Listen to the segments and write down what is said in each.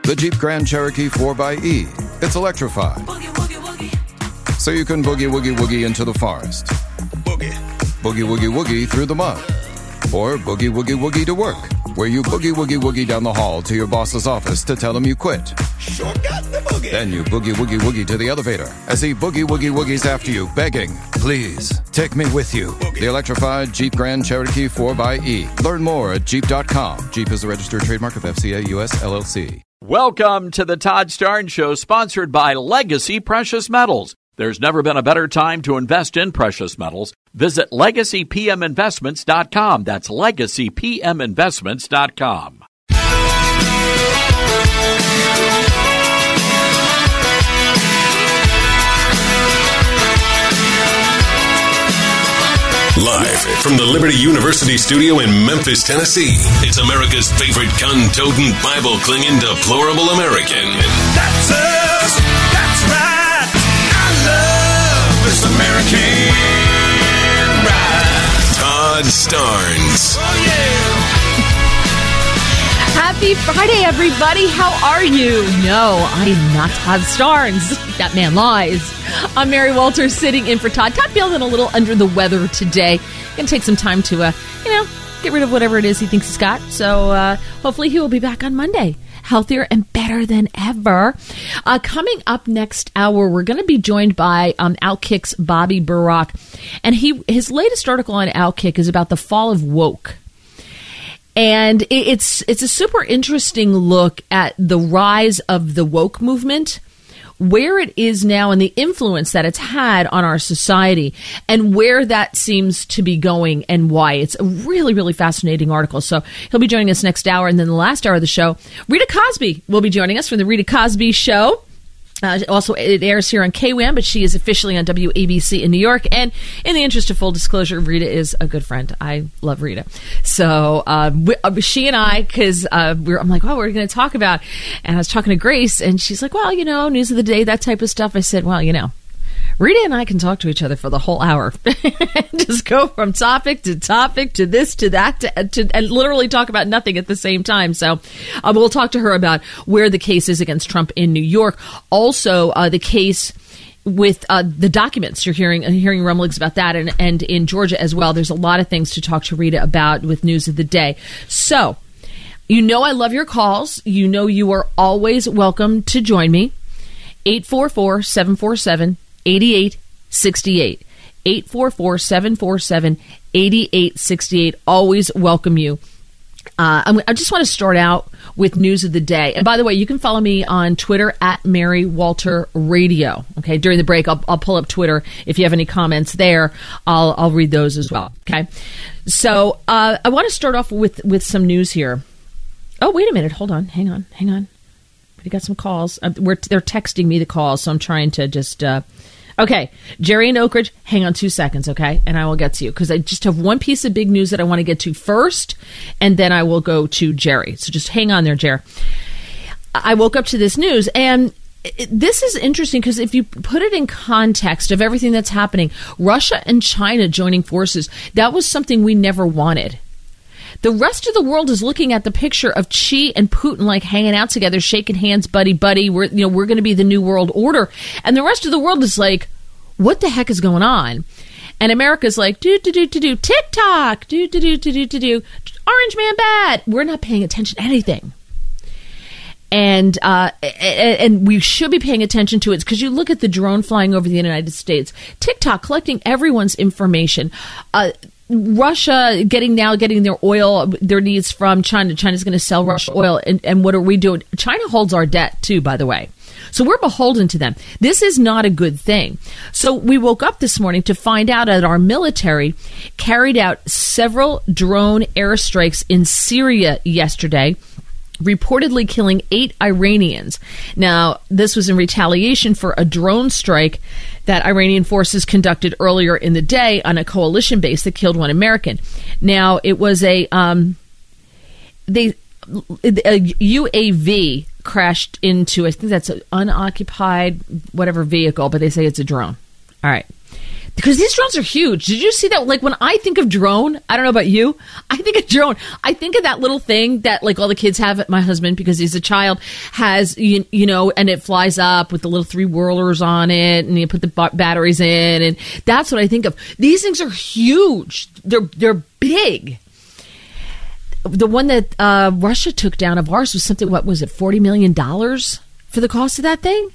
The Jeep Grand Cherokee 4xE. It's electrified. So you can boogie woogie woogie into the forest. Boogie woogie woogie through the mud. Or boogie woogie woogie to work, where you boogie woogie woogie down the hall to your boss's office to tell him you quit. Sure got the boogie. Then you boogie woogie woogie to the elevator as he boogie woogie woogies after you, begging, please, take me with you. Boogie. The electrified Jeep Grand Cherokee 4xE. Learn more at Jeep.com. Jeep is a registered trademark of FCA US LLC. Welcome to the Todd Starnes Show, sponsored by Legacy Precious Metals. There's never been a better time to invest in precious metals. Visit LegacyPMInvestments.com. That's LegacyPMInvestments.com. Live from the Liberty University studio in Memphis, Tennessee, it's America's favorite gun-toting, Bible-clinging, deplorable American. That's us. That's right. I love this American ride. Todd Starnes. Oh, yeah. Happy Friday, everybody. How are you? No, I'm not Todd Starnes. That man lies. I'm Mary Walters sitting in for Todd. Todd feeling a little under the weather today. Gonna take some time to, get rid of whatever it is he thinks he's got. So hopefully he will be back on Monday, healthier and better than ever. Coming up next hour, we're going to be joined by Outkick's Bobby Burack. And his latest article on Outkick is about the fall of woke. And it's a super interesting look at the rise of the woke movement, where it is now and the influence that it's had on our society and where that seems to be going and why. It's a really, really fascinating article. So he'll be joining us next hour. And then the last hour of the show, Rita Cosby will be joining us from the Rita Cosby Show. Also, it airs here on KWAM, but she is officially on WABC in New York. And in the interest of full disclosure, Rita is a good friend. I love Rita. So she and I, because I'm like, oh, we're going to talk about, and I was talking to Grace, and she's like, well, news of the day, that type of stuff. I said, well, Rita and I can talk to each other for the whole hour. Just go from topic to topic to this to that and literally talk about nothing at the same time. So we'll talk to her about where the case is against Trump in New York. Also, the case with the documents. You're hearing rumblings about that, and in Georgia as well. There's a lot of things to talk to Rita about with news of the day. So, I love your calls. You are always welcome to join me. 844-747-8868. 844-747-8868. Always welcome you. I just want to start out with news of the day. And by the way, you can follow me on Twitter at Mary Walter Radio. Okay, during the break, I'll pull up Twitter. If you have any comments there, I'll read those as well. Okay, so I want to start off with some news here. Oh, wait a minute. Hold on. Hang on. We got some calls. They're texting me the calls, so I'm trying to just... Okay, Jerry in Oak Ridge, hang on 2 seconds, okay? And I will get to you, because I just have one piece of big news that I want to get to first, and then I will go to Jerry. So just hang on there, Jerry. I woke up to this news, and this is interesting, because if you put it in context of everything that's happening, Russia and China joining forces, that was something we never wanted. The rest of the world is looking at the picture of Xi and Putin like hanging out together, shaking hands, buddy. We're going to be the new world order, and the rest of the world is like, what the heck is going on? And America's like, TikTok, Orange Man bad. We're not paying attention to anything, and we should be paying attention to it, because you look at the drone flying over the United States, TikTok collecting everyone's information. Russia getting their oil, their needs from China. China's going to sell Russia oil. And what are we doing? China holds our debt too, by the way. So we're beholden to them. This is not a good thing. So we woke up this morning to find out that our military carried out several drone airstrikes in Syria yesterday, reportedly killing 8 Iranians. Now, this was in retaliation for a drone strike that Iranian forces conducted earlier in the day on a coalition base that killed 1 American. Now, it was a UAV crashed into, I think that's an unoccupied whatever vehicle, but they say it's a drone. All right. Because these drones are huge. Did you see that? Like, when I think of drone, I don't know about you, I think of drone. I think of that little thing that, like, all the kids have. My husband, because he's a child, has, you know, and it flies up with the little 3 whirlers on it, and you put the batteries in, and that's what I think of. These things are huge. They're big. The one that Russia took down of ours was something, what was it, $40 million for the cost of that thing?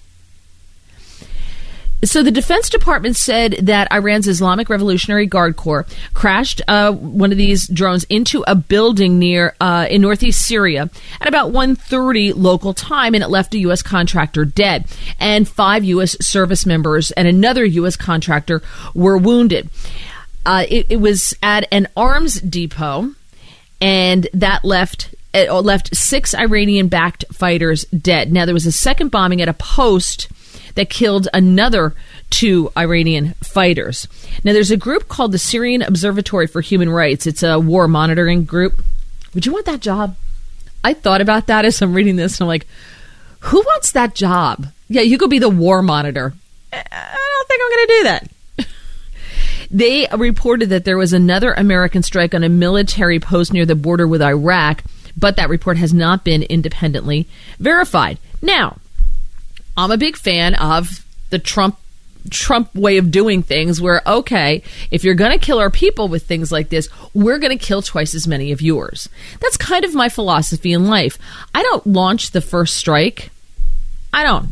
So the Defense Department said that Iran's Islamic Revolutionary Guard Corps crashed one of these drones into a building near in northeast Syria at about 1:30 local time, and it left a U.S. contractor dead, and 5 U.S. service members and another U.S. contractor were wounded. It was at an arms depot, and that left 6 Iranian-backed fighters dead. Now, there was a second bombing at a post that killed another 2 Iranian fighters. Now, there's a group called the Syrian Observatory for Human Rights. It's a war monitoring group. Would you want that job? I thought about that as I'm reading this, and I'm like, who wants that job? Yeah, you could be the war monitor. I don't think I'm going to do that. They reported that there was another American strike on a military post near the border with Iraq, but that report has not been independently verified. Now, I'm a big fan of the Trump way of doing things where, okay, if you're going to kill our people with things like this, we're going to kill twice as many of yours. That's kind of my philosophy in life. I don't launch the first strike. I don't.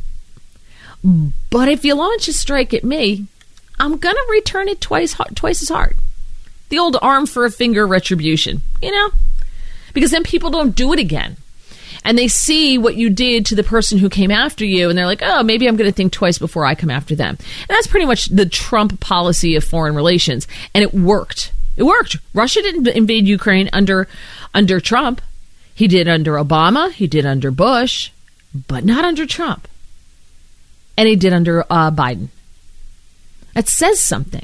But if you launch a strike at me, I'm going to return it twice as hard. The old arm for a finger retribution, you know? Because then people don't do it again. And they see what you did to the person who came after you, and they're like, oh, maybe I'm going to think twice before I come after them. And that's pretty much the Trump policy of foreign relations. And it worked. It worked. Russia didn't invade Ukraine under Trump. He did under Obama. He did under Bush. But not under Trump. And he did under Biden. That says something.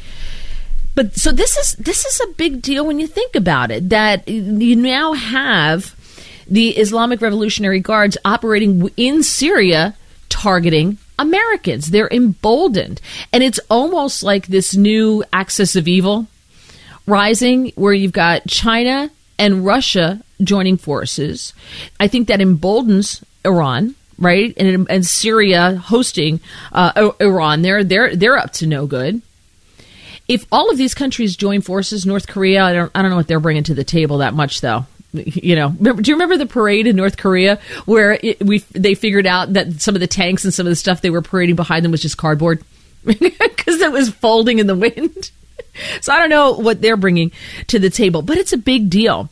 But so this is a big deal when you think about it, that you now have the Islamic Revolutionary Guards operating in Syria, targeting Americans. They're emboldened. And it's almost like this new axis of evil rising, where you've got China and Russia joining forces. I think that emboldens Iran, right? And Syria hosting Iran. They're up to no good. If all of these countries join forces, North Korea, I don't know what they're bringing to the table that much, though. You know, do you remember the parade in North Korea where they figured out that some of the tanks and some of the stuff they were parading behind them was just cardboard because it was folding in the wind? So I don't know what they're bringing to the table, but it's a big deal.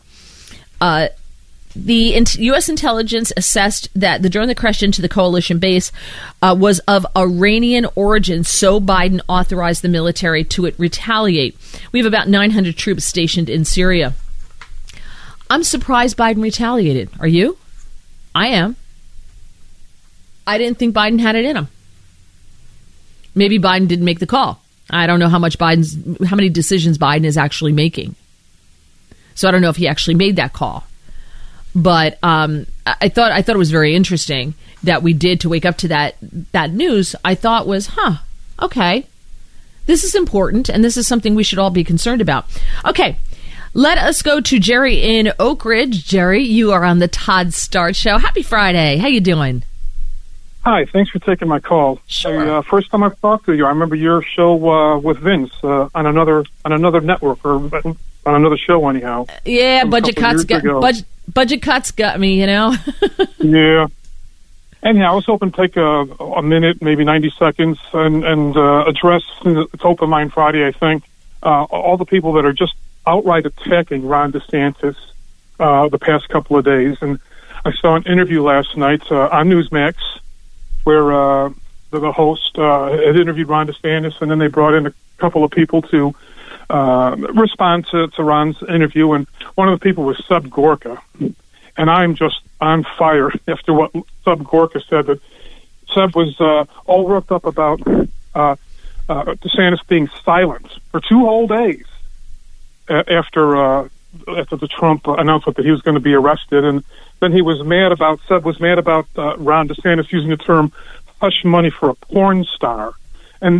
The U.S. intelligence assessed that the drone that crashed into the coalition base was of Iranian origin, so Biden authorized the military to retaliate. We have about 900 troops stationed in Syria. I'm surprised Biden retaliated. Are you? I am. I didn't think Biden had it in him. Maybe Biden didn't make the call. I don't know how many decisions Biden is actually making. So I don't know if he actually made that call. But I thought it was very interesting that we did to wake up to that news. I thought was, okay, this is important, and this is something we should all be concerned about. Okay. Let us go to Jerry in Oak Ridge. Jerry, you are on the Todd Stark Show. Happy Friday. How you doing? Hi, thanks for taking my call. Sure. First time I've talked to you, I remember your show with Vince on another network, or on another show anyhow. Yeah, budget cuts got me, you know. Yeah. Anyhow, I was hoping to take a minute, maybe 90 seconds, and address, it's Open Mind Friday, I think, all the people that are just outright attacking Ron DeSantis the past couple of days. And I saw an interview last night on Newsmax where the host had interviewed Ron DeSantis, and then they brought in a couple of people to respond to Ron's interview. And one of the people was Seb Gorka. And I'm just on fire after what Seb Gorka said, that Seb was all worked up about DeSantis being silent for 2 whole days after the Trump announcement that he was going to be arrested. And then Seb was mad about Ron DeSantis using the term hush money for a porn star. And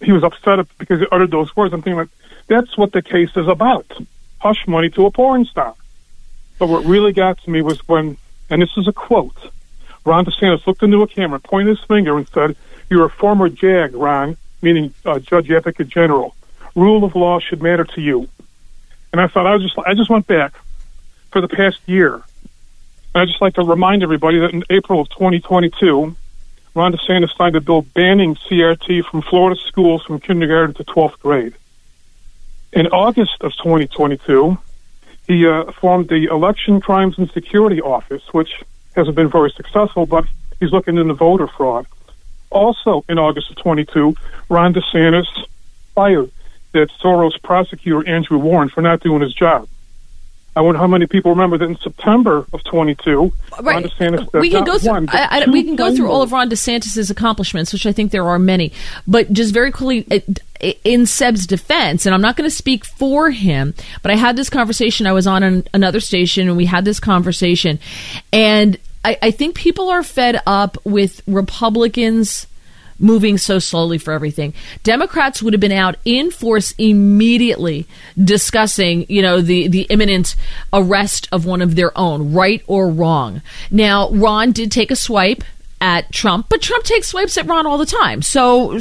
he was upset because he uttered those words. I'm thinking, like, that's what the case is about. Hush money to a porn star. But what really got to me was when, and this is a quote, Ron DeSantis looked into a camera, pointed his finger and said, "You're a former JAG, Ron," meaning Judge Advocate General. "Rule of law should matter to you." And I thought, I just went back for the past year. And I'd just like to remind everybody that in April of 2022, Ron DeSantis signed a bill banning CRT from Florida schools from kindergarten to 12th grade. In August of 2022, he formed the Election Crimes and Security Office, which hasn't been very successful, but he's looking into voter fraud. Also, in August of 22, Ron DeSantis fired that Soros prosecutor Andrew Warren for not doing his job. I wonder how many people remember that in September of 22, right. Ron DeSantis we can go through. We can go through all of Ron DeSantis's accomplishments, which I think there are many. But just very quickly, in Seb's defense, and I'm not going to speak for him, but I had this conversation. I was on another station, and we had this conversation, and I think people are fed up with Republicans moving so slowly for everything. Democrats would have been out in force immediately discussing, the imminent arrest of one of their own, right or wrong. Now, Ron did take a swipe at Trump, but Trump takes swipes at Ron all the time. So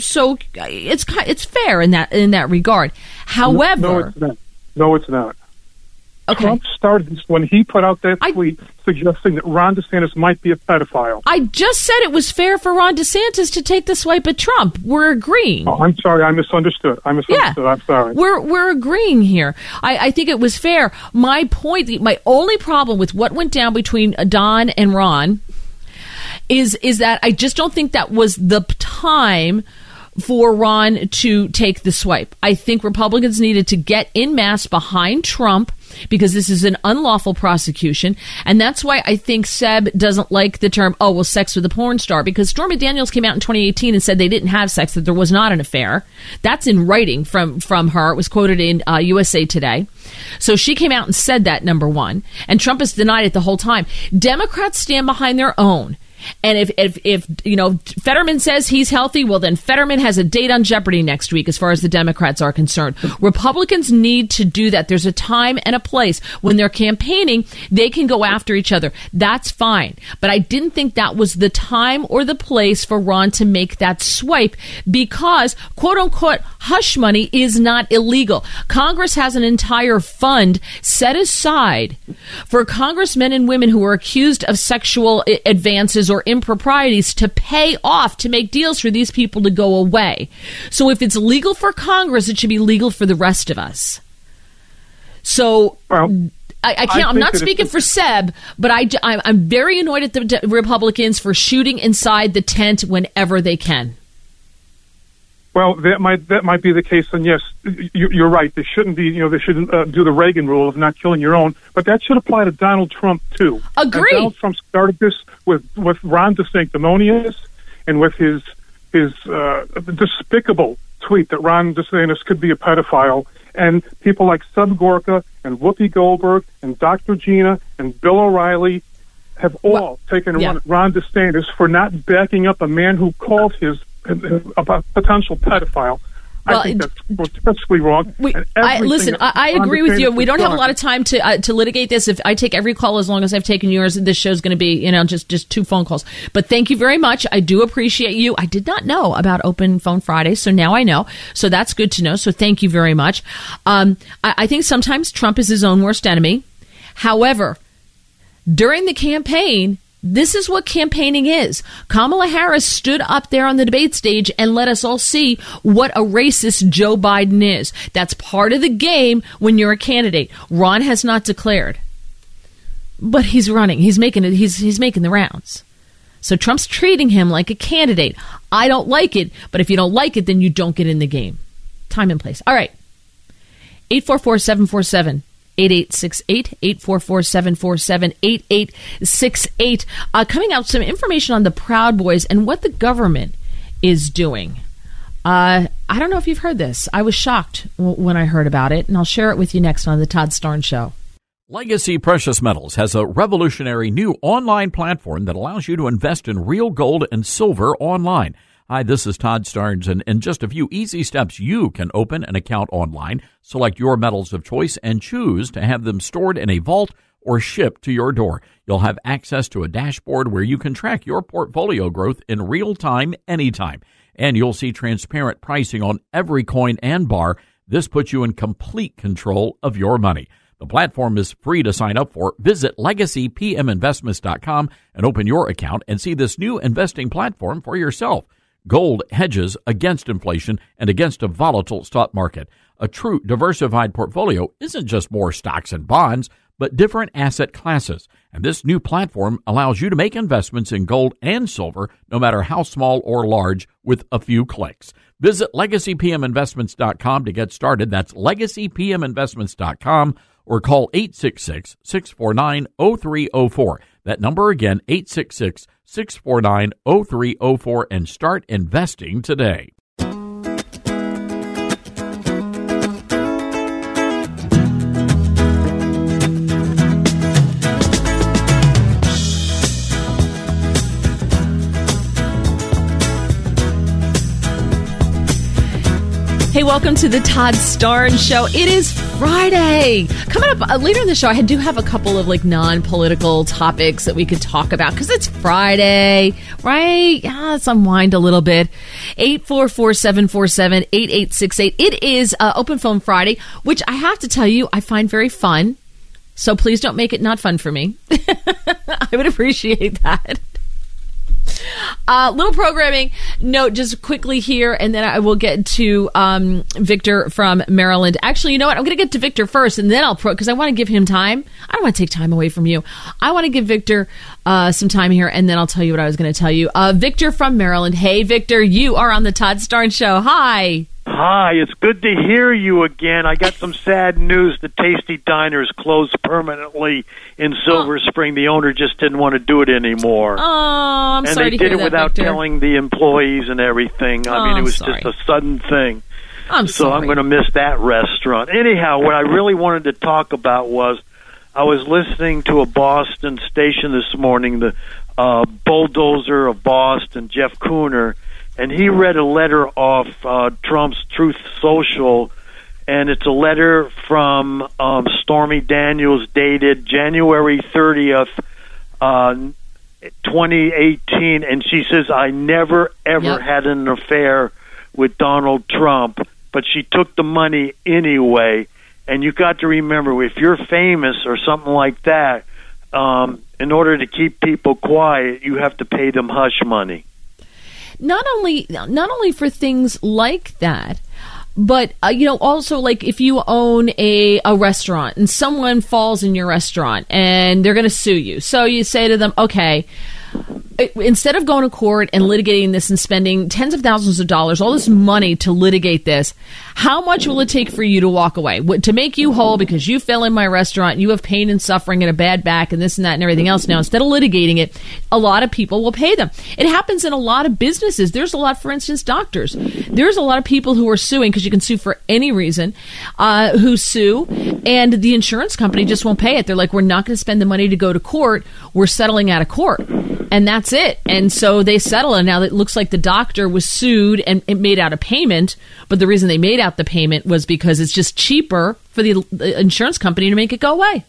it's fair in that regard. However, no, it's not. Okay. Trump started this when he put out that tweet suggesting that Ron DeSantis might be a pedophile. I just said it was fair for Ron DeSantis to take the swipe at Trump. We're agreeing. Oh, I'm sorry. I misunderstood. Yeah. I'm sorry. We're agreeing here. I think it was fair. My point, my only problem with what went down between Don and Ron is that I just don't think that was the time for Ron to take the swipe. I think Republicans needed to get en masse behind Trump because this is an unlawful prosecution. And that's why I think Seb doesn't like the term, sex with a porn star, because Stormy Daniels came out in 2018 and said they didn't have sex, that there was not an affair. That's in writing from her. It was quoted in USA Today. So she came out and said that, number one. And Trump has denied it the whole time. Democrats stand behind their own. And if Fetterman says he's healthy, well, then Fetterman has a date on Jeopardy next week as far as the Democrats are concerned. Republicans need to do that. There's a time and a place. When they're campaigning, they can go after each other. That's fine. But I didn't think that was the time or the place for Ron to make that swipe because, quote unquote, hush money is not illegal. Congress has an entire fund set aside for congressmen and women who are accused of sexual advances or improprieties to pay off, to make deals for these people to go away. So if it's legal for Congress, it should be legal for the rest of us. So I can't. I'm not speaking for Seb, but I'm very annoyed at the Republicans for shooting inside the tent whenever they can. Well, that might be the case, and yes, you're right. They shouldn't be. They shouldn't do the Reagan rule of not killing your own. But that should apply to Donald Trump too. Agree. And Donald Trump started this with Ron DeSanctimonious and with his despicable tweet that Ron DeSantis could be a pedophile. And people like Seb Gorka and Whoopi Goldberg and Dr. Gina and Bill O'Reilly have all taken Ron DeSantis for not backing up a man who called his a potential pedophile. Well, I think that's grotesquely wrong. I agree with you. We don't have a lot of time to litigate this. If I take every call as long as I've taken yours, this show's going to be, just 2 phone calls. But thank you very much. I do appreciate you. I did not know about Open Phone Friday, so now I know. So that's good to know. So thank you very much. I think sometimes Trump is his own worst enemy. However, during the campaign, this is what campaigning is. Kamala Harris stood up there on the debate stage and let us all see what a racist Joe Biden is. That's part of the game when you're a candidate. Ron has not declared, but he's running. He's making it. He's making the rounds. So Trump's treating him like a candidate. I don't like it, but if you don't like it, then you don't get in the game. Time and place. All right. 844-747. 8868 844-747-8868. Coming out, some information on the Proud Boys and what the government is doing. I don't know if you've heard this. I was shocked when I heard about it, and I'll share it with you next on the Todd Starnes Show. Legacy Precious Metals has a revolutionary new online platform that allows you to invest in real gold and silver online. Hi, this is Todd Starnes, and in just a few easy steps, you can open an account online, select your metals of choice, and choose to have them stored in a vault or shipped to your door. You'll have access to a dashboard where you can track your portfolio growth in real time, anytime. And you'll see transparent pricing on every coin and bar. This puts you in complete control of your money. The platform is free to sign up for. Visit LegacyPMInvestments.com and open your account and see this new investing platform for yourself. Gold hedges against inflation and against a volatile stock market. A true diversified portfolio isn't just more stocks and bonds, but different asset classes. And this new platform allows you to make investments in gold and silver, no matter how small or large, with a few clicks. Visit LegacyPMInvestments.com to get started. That's LegacyPMInvestments.com, or call 866-649-0304. That number again, 866-649-0304, and start investing today. Hey, welcome to the Todd Starnes Show. It is Friday. Coming up later in the show, I do have a couple of non-political topics that we could talk about because it's Friday, right? Yeah, let's unwind a little bit. 844-747-8868. It is Open Phone Friday, which I have to tell you, I find very fun. So please don't make it not fun for me. I would appreciate that. Little programming note just quickly here, and then I will get to Victor from Maryland. Actually, you know what? I'm going to get to Victor first, and then because I want to give him time. I don't want to take time away from you. I want to give Victor some time here, and then I'll tell you what I was going to tell you. Victor from Maryland. Hey, Victor, you are on the Todd Starnes Show. Hi. Hi, it's good to hear you again. I got some sad news. The Tasty Diner is closed permanently in Silver Spring. The owner just didn't want to do it anymore. Oh, I'm sorry to hear that, And they did it without Victor. telling the employees and everything. I mean, it was just a sudden thing. So I'm going to miss that restaurant. Anyhow, what I really wanted to talk about was I was listening to a Boston station this morning, the bulldozer of Boston, Jeff Cooner, and he read a letter off Trump's Truth Social, and it's a letter from Stormy Daniels dated January 30th, 2018, and she says, I never, ever had an affair with Donald Trump, but she took the money anyway. And you got to remember, if you're famous or something like that, in order to keep people quiet, you have to pay them hush money. Not only for things like that, but also if you own a restaurant and someone falls in your restaurant and they're going to sue you, so you say to them, okay, instead of going to court and litigating this and spending tens of thousands of dollars, all this money to litigate this, how much will it take for you to walk away? To make you whole because you fell in my restaurant, you have pain and suffering and a bad back and this and that and everything else. Now, instead of litigating it, a lot of people will pay them. It happens in a lot of businesses. There's a lot, for instance, doctors. There's a lot of people who are suing because you can sue for any reason, who sue, and the insurance company just won't pay it. They're like, we're not going to spend the money to go to court. We're settling out of court. And that's it. And so they settle. And now it looks like the doctor was sued and it made out a payment. But the reason they made out the payment was because it's just cheaper for the insurance company to make it go away.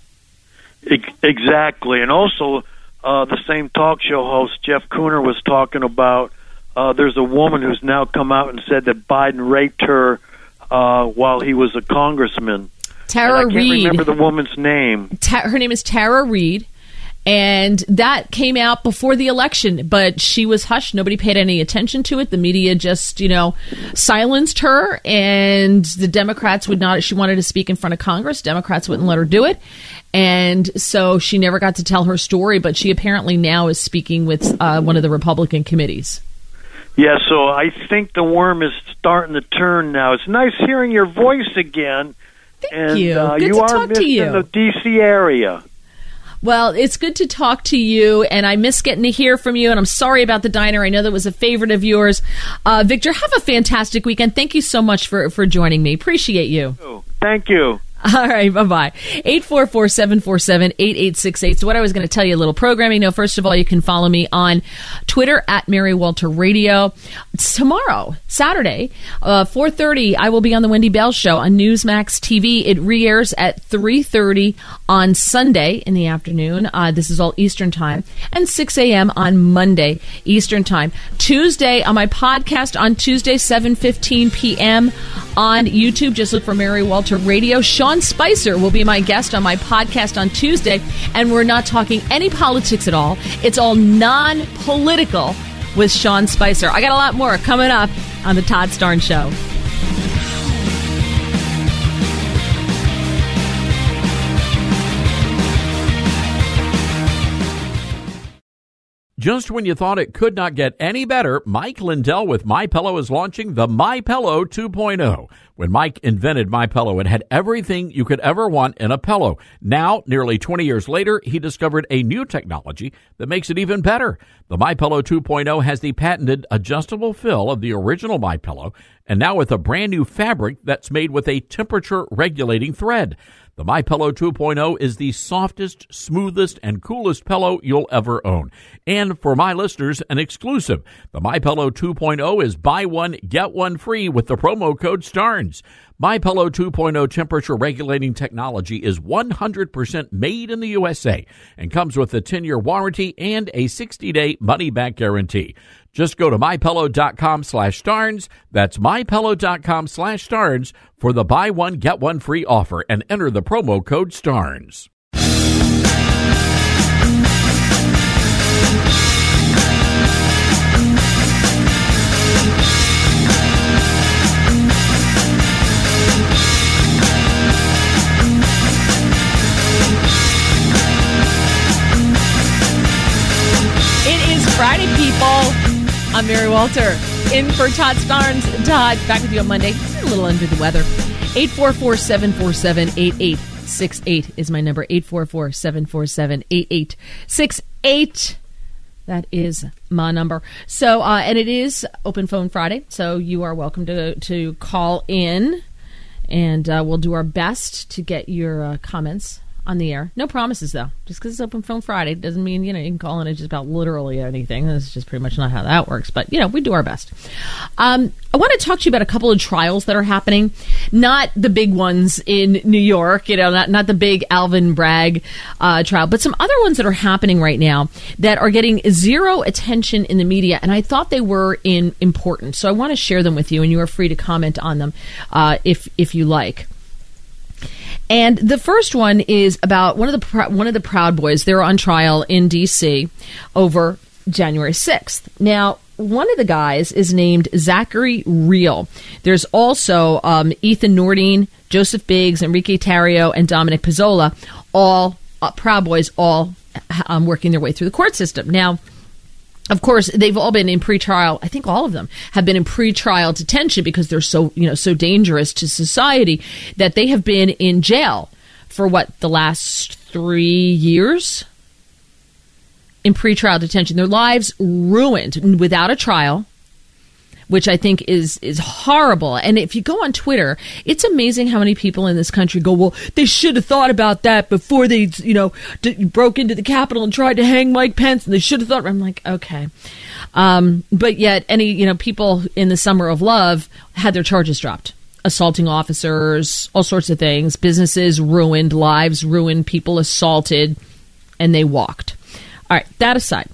Exactly. And also, the same talk show host, Jeff Cooner, was talking about there's a woman who's now come out and said that Biden raped her while he was a congressman. Tara Reid. I can't remember the woman's name. Her name is Tara Reid. And that came out before the election, but she was hushed. Nobody paid any attention to it. The media just, silenced her, and the Democrats would not. She wanted to speak in front of Congress. Democrats wouldn't let her do it. And so she never got to tell her story, but she apparently now is speaking with one of the Republican committees. Yeah, so I think the worm is starting to turn now. It's nice hearing your voice again. Thank you. Good you to are talk missing to you. The D.C. area. Well, it's good to talk to you, and I miss getting to hear from you, and I'm sorry about the diner. I know that was a favorite of yours. Victor, have a fantastic weekend. Thank you so much for joining me. Appreciate you. Thank you. All right, bye-bye. 844-747-8868. So what I was going to tell you, a little programming. No, first of all, you can follow me on Twitter at Mary Walter Radio. It's tomorrow, Saturday, 4:30, I will be on the Wendy Bell Show on Newsmax TV. It re-airs at 3:30 on Sunday in the afternoon. This is all Eastern Time. And 6 a.m. on Monday, Eastern Time. Tuesday, on my podcast on Tuesday, 7:15 p.m. on YouTube. Just look for Mary Walter Radio. Sean Spicer will be my guest on my podcast on Tuesday, and we're not talking any politics at all. It's all non-political with Sean Spicer. I got a lot more coming up on the Todd Starnes Show. Just when you thought it could not get any better, Mike Lindell with MyPillow is launching the MyPillow 2.0. When Mike invented MyPillow, it had everything you could ever want in a pillow. Now, nearly 20 years later, he discovered a new technology that makes it even better. The MyPillow 2.0 has the patented adjustable fill of the original MyPillow, and now with a brand new fabric that's made with a temperature-regulating thread. The MyPillow 2.0 is the softest, smoothest, and coolest pillow you'll ever own. And for my listeners, an exclusive. The MyPillow 2.0 is buy one, get one free with the promo code STARNS. MyPillow 2.0 temperature-regulating technology is 100% made in the USA and comes with a 10-year warranty and a 60-day money-back guarantee. Just go to MyPillow.com/Starnes. That's MyPillow.com/Starnes for the buy one, get one free offer and enter the promo code STARNS. Friday, people. I'm Mary Walter, in for Todd Starnes. Todd, back with you on Monday. A little under the weather. 844-747-8868 is my number. 844-747-8868. That is my number. So, and it is Open Phone Friday, so you are welcome to call in, and we'll do our best to get your comments on the air. No promises, though. Just because it's Open Phone Friday doesn't mean, you can call in just about literally anything. That's just pretty much not how that works. But, we do our best. I want to talk to you about a couple of trials that are happening. Not the big ones in New York, not the big Alvin Bragg trial, but some other ones that are happening right now that are getting zero attention in the media, and I thought they were important. So I want to share them with you, and you are free to comment on them if you like. And the first one is about one of the Proud Boys. They're on trial in D.C. over January 6th. Now, one of the guys is named Zachary Real. There's also Ethan Nordine, Joseph Biggs, Enrique Tarrio, and Dominic Pizzola, all Proud Boys, all working their way through the court system. Now, of course, they've all been in pretrial. I think all of them have been in pretrial detention because they're so dangerous to society that they have been in jail for the last 3 years in pretrial detention. Their lives ruined without a trial, which I think is horrible. And if you go on Twitter, it's amazing how many people in this country go, well, they should have thought about that before they, broke into the Capitol and tried to hang Mike Pence, and they should have thought. I'm like, okay. But yet people in the summer of love had their charges dropped. Assaulting officers, all sorts of things, businesses ruined, lives ruined, people assaulted, and they walked. All right, that aside.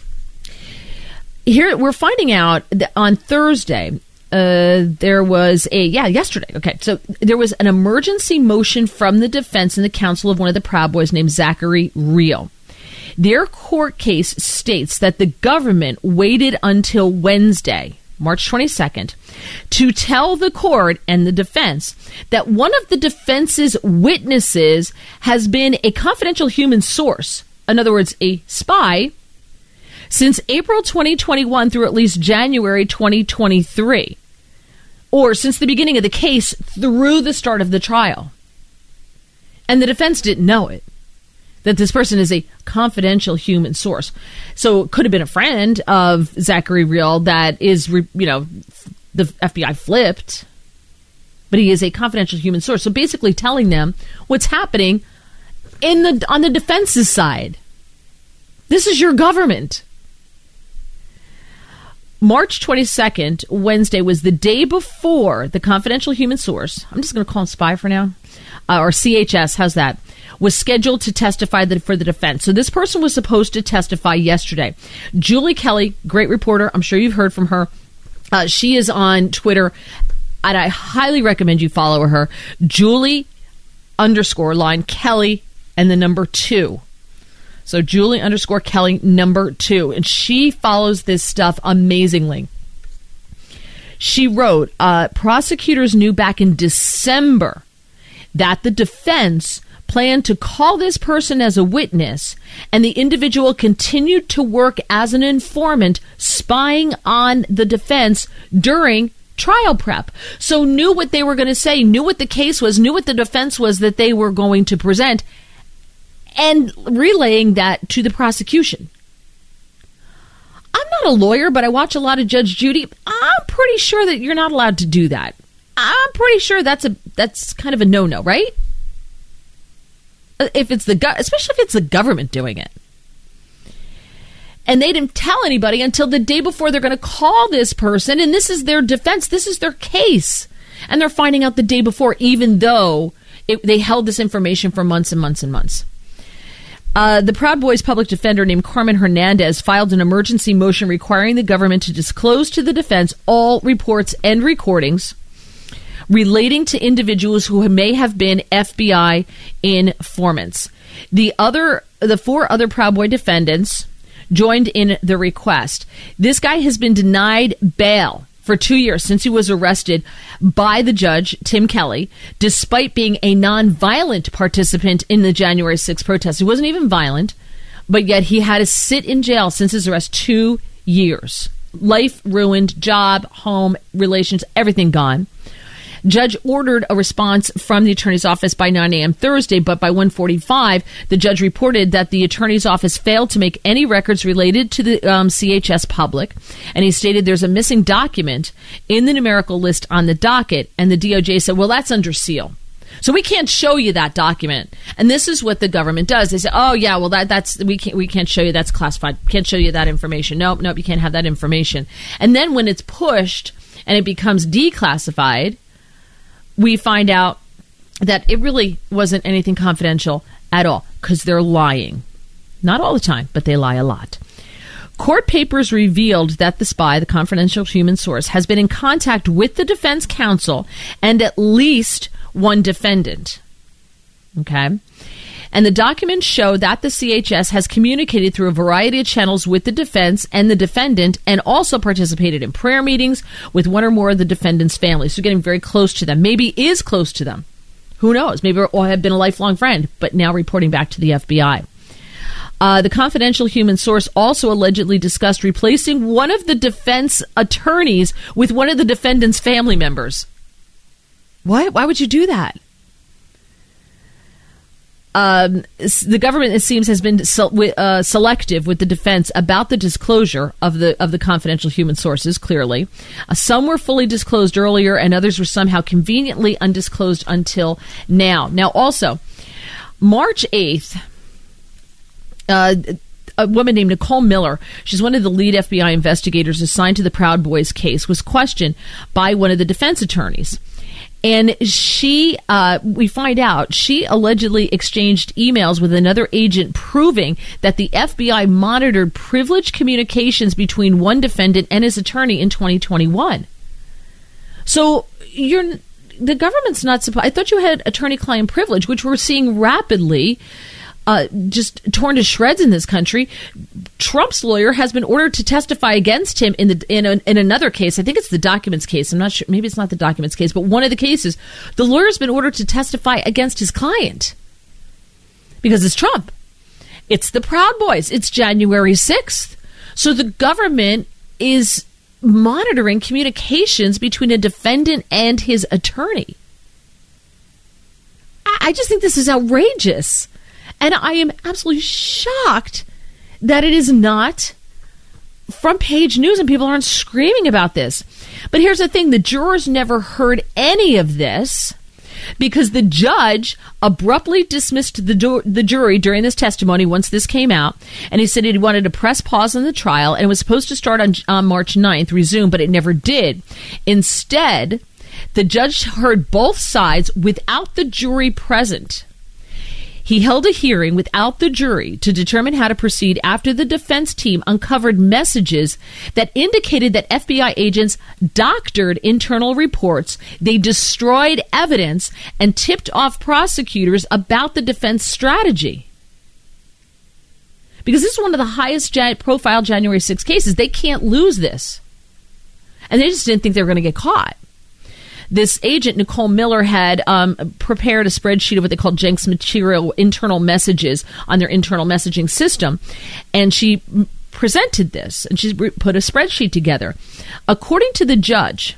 Here, we're finding out that on Thursday, yesterday. Okay, so there was an emergency motion from the defense and the counsel of one of the Proud Boys named Zachary Real. Their court case states that the government waited until Wednesday, March 22nd, to tell the court and the defense that one of the defense's witnesses has been a confidential human source, in other words, a spy, since April 2021 through at least January 2023, or since the beginning of the case through the start of the trial. And the defense didn't know it, that this person is a confidential human source. So it could have been a friend of Zachary Real that is, the FBI flipped. but he is a confidential human source. So basically telling them what's happening on the defense's side. This is your government. March 22nd, Wednesday, was the day before the confidential human source, I'm just going to call him spy for now, or CHS, how's that, was scheduled to testify for the defense. So this person was supposed to testify yesterday. Julie Kelly, great reporter, I'm sure you've heard from her. She is on Twitter, and I highly recommend you follow her. Julie_Kelly and the number 2. So Julie_Kelly number 2. And she follows this stuff amazingly. She wrote, prosecutors knew back in December that the defense planned to call this person as a witness, and the individual continued to work as an informant, spying on the defense during trial prep. So knew what they were going to say, knew what the case was, knew what the defense was that they were going to present, and relaying that to the prosecution. I'm not a lawyer, but I watch a lot of Judge Judy. I'm pretty sure that you're not allowed to do that. I'm pretty sure that's kind of a no-no, right? If it's especially if it's the government doing it. And they didn't tell anybody until the day before they're going to call this person, and this is their defense, this is their case. And they're finding out the day before, even though they held this information for months and months and months. The Proud Boys public defender named Carmen Hernandez filed an emergency motion requiring the government to disclose to the defense all reports and recordings relating to individuals who may have been FBI informants. The 4 other Proud Boy defendants joined in the request. This guy has been denied bail for 2 years since he was arrested by the judge, Tim Kelly, despite being a nonviolent participant in the January 6th protest. He wasn't even violent, but yet he had to sit in jail since his arrest 2 years. Life ruined, job, home, relations, everything gone. Judge ordered a response from the attorney's office by 9 a.m. Thursday, but by 1:45, the judge reported that the attorney's office failed to make any records related to the CHS public, and he stated there's a missing document in the numerical list on the docket, and the DOJ said, well, that's under seal. So we can't show you that document. And this is what the government does. They say, oh, yeah, well, we can't show you, that's classified. Can't show you that information. Nope, you can't have that information. And then when it's pushed and it becomes declassified, we find out that it really wasn't anything confidential at all, because they're lying. Not all the time, but they lie a lot. Court papers revealed that the spy, the confidential human source, has been in contact with the defense counsel and at least one defendant. Okay? And the documents show that the CHS has communicated through a variety of channels with the defense and the defendant, and also participated in prayer meetings with one or more of the defendant's families. So getting very close to them. Maybe is close to them. Who knows? Maybe or have been a lifelong friend, but now reporting back to the FBI. The confidential human source also allegedly discussed replacing one of the defense attorneys with one of the defendant's family members. What? Why would you do that? The government, it seems, has been selective with the defense about the disclosure of the confidential human sources, clearly. Some were fully disclosed earlier, and others were somehow conveniently undisclosed until now. Now, also, March 8th, a woman named Nicole Miller, she's one of the lead FBI investigators assigned to the Proud Boys case, was questioned by one of the defense attorneys. And we find out, she allegedly exchanged emails with another agent proving that the FBI monitored privileged communications between one defendant and his attorney in 2021. So the government's not supposed. I thought you had attorney-client privilege, which we're seeing rapidly just torn to shreds in this country. Trump's lawyer has been ordered to testify against him in another case. I think it's the documents case. I'm not sure. Maybe it's not the documents case, but one of the cases, the lawyer's been ordered to testify against his client because it's Trump. It's the Proud Boys. It's January 6th. So the government is monitoring communications between a defendant and his attorney. I just think this is outrageous. And I am absolutely shocked that it is not front page news and people aren't screaming about this. But here's the thing. The jurors never heard any of this because the judge abruptly dismissed the jury during this testimony once this came out. And he said he wanted to press pause on the trial, and it was supposed to start on March 9th, resume, but it never did. Instead, the judge heard both sides without the jury present. He held a hearing without the jury to determine how to proceed after the defense team uncovered messages that indicated that FBI agents doctored internal reports, they destroyed evidence, and tipped off prosecutors about the defense strategy. Because this is one of the highest profile January 6 cases. They can't lose this. And they just didn't think they were going to get caught. This agent, Nicole Miller, had prepared a spreadsheet of what they call Jenks material internal messages on their internal messaging system. And she presented this, and she put a spreadsheet together. According to the judge,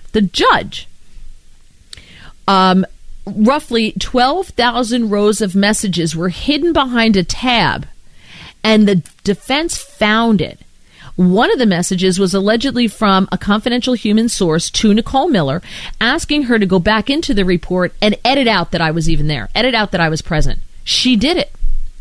roughly 12,000 rows of messages were hidden behind a tab, and the defense found it. One of the messages was allegedly from a confidential human source to Nicole Miller, asking her to go back into the report and edit out that I was even there, edit out that I was present. She did it.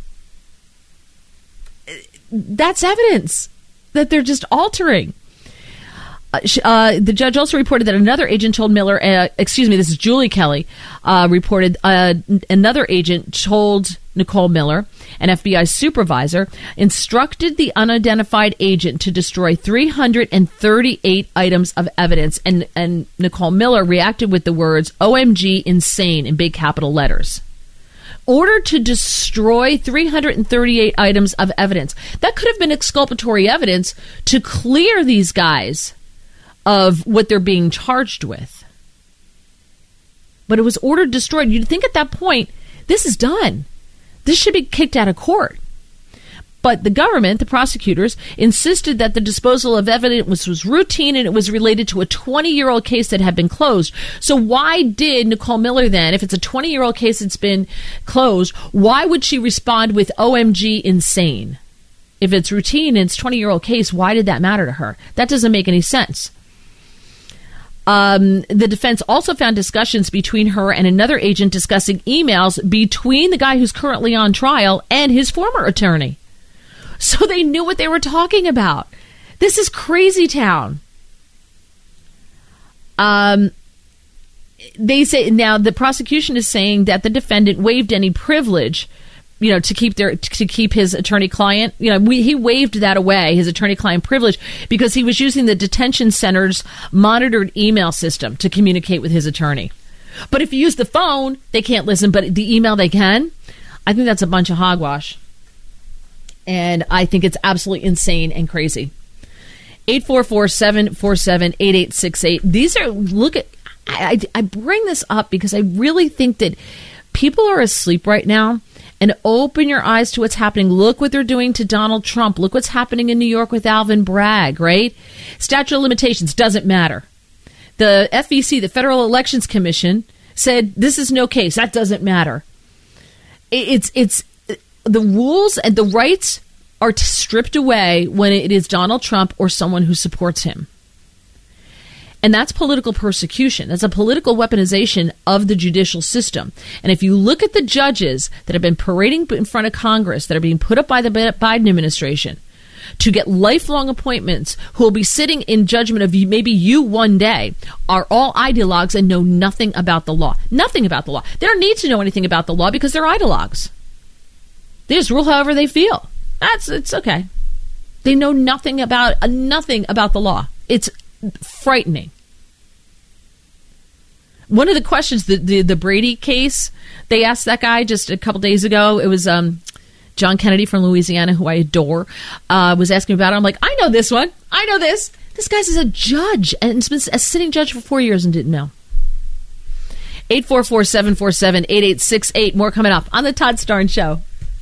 That's evidence that they're just altering. The judge also reported that another agent told Miller, this is Julie Kelly, reported another agent told Nicole Miller, an FBI supervisor, instructed the unidentified agent to destroy 338 items of evidence. And Nicole Miller reacted with the words, OMG, insane, in big capital letters. Ordered to destroy 338 items of evidence. That could have been exculpatory evidence to clear these guys of what they're being charged with. But it was ordered destroyed. You'd think at that point, this is done. This should be kicked out of court. But the government, the prosecutors, insisted that the disposal of evidence was routine and it was related to a 20-year-old case that had been closed. So why did Nicole Miller then, if it's a 20-year-old case that's been closed, why would she respond with OMG insane? If it's routine and it's a 20-year-old case, why did that matter to her? That doesn't make any sense. The defense also found discussions between her and another agent discussing emails between the guy who's currently on trial and his former attorney. So they knew what they were talking about. This is crazy town. They say now the prosecution is saying that the defendant waived any privilege, to keep his attorney-client. He waived that away, his attorney-client privilege, because he was using the detention center's monitored email system to communicate with his attorney. But if you use the phone, they can't listen, but the email they can. I think that's a bunch of hogwash. And I think it's absolutely insane and crazy. 844-747-8868. These are, I bring this up because I really think that people are asleep right now. And open your eyes to what's happening. Look what they're doing to Donald Trump. Look what's happening in New York with Alvin Bragg, right? Statute of limitations doesn't matter. The FEC, the Federal Elections Commission, said this is no case. That doesn't matter. It's the rules and the rights are stripped away when it is Donald Trump or someone who supports him. And that's political persecution. That's a political weaponization of the judicial system. And if you look at the judges that have been parading in front of Congress, that are being put up by the Biden administration to get lifelong appointments, who will be sitting in judgment of maybe you one day, are all ideologues and know nothing about the law. Nothing about the law. They don't need to know anything about the law because they're ideologues. They just rule however they feel. It's okay. They know nothing about the law. It's frightening. One of the questions, the Brady case, they asked that guy just a couple days ago. It was John Kennedy from Louisiana, who I adore, was asking about it. I'm like, I know this one. I know this. This guy's a judge and has been a sitting judge for 4 years and didn't know. 844-747-8868. More coming up on the Todd Starnes Show.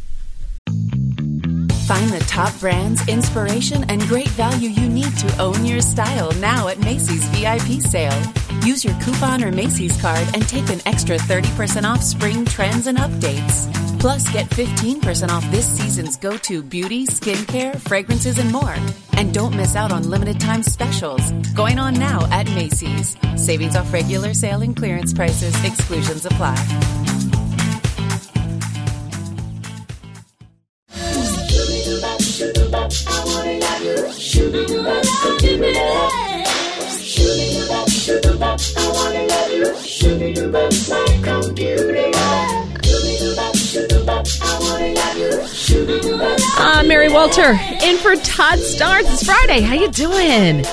Find the top brands, inspiration, and great value you need to own your style now at Macy's VIP sale. Use your coupon or Macy's card and take an extra 30% off spring trends and updates. Plus, get 15% off this season's go-to beauty, skincare, fragrances, and more. And don't miss out on limited time specials going on now at Macy's. Savings off regular sale and clearance prices. Exclusions apply. Mary Walter in for Todd Starnes. It's Friday. How you doing?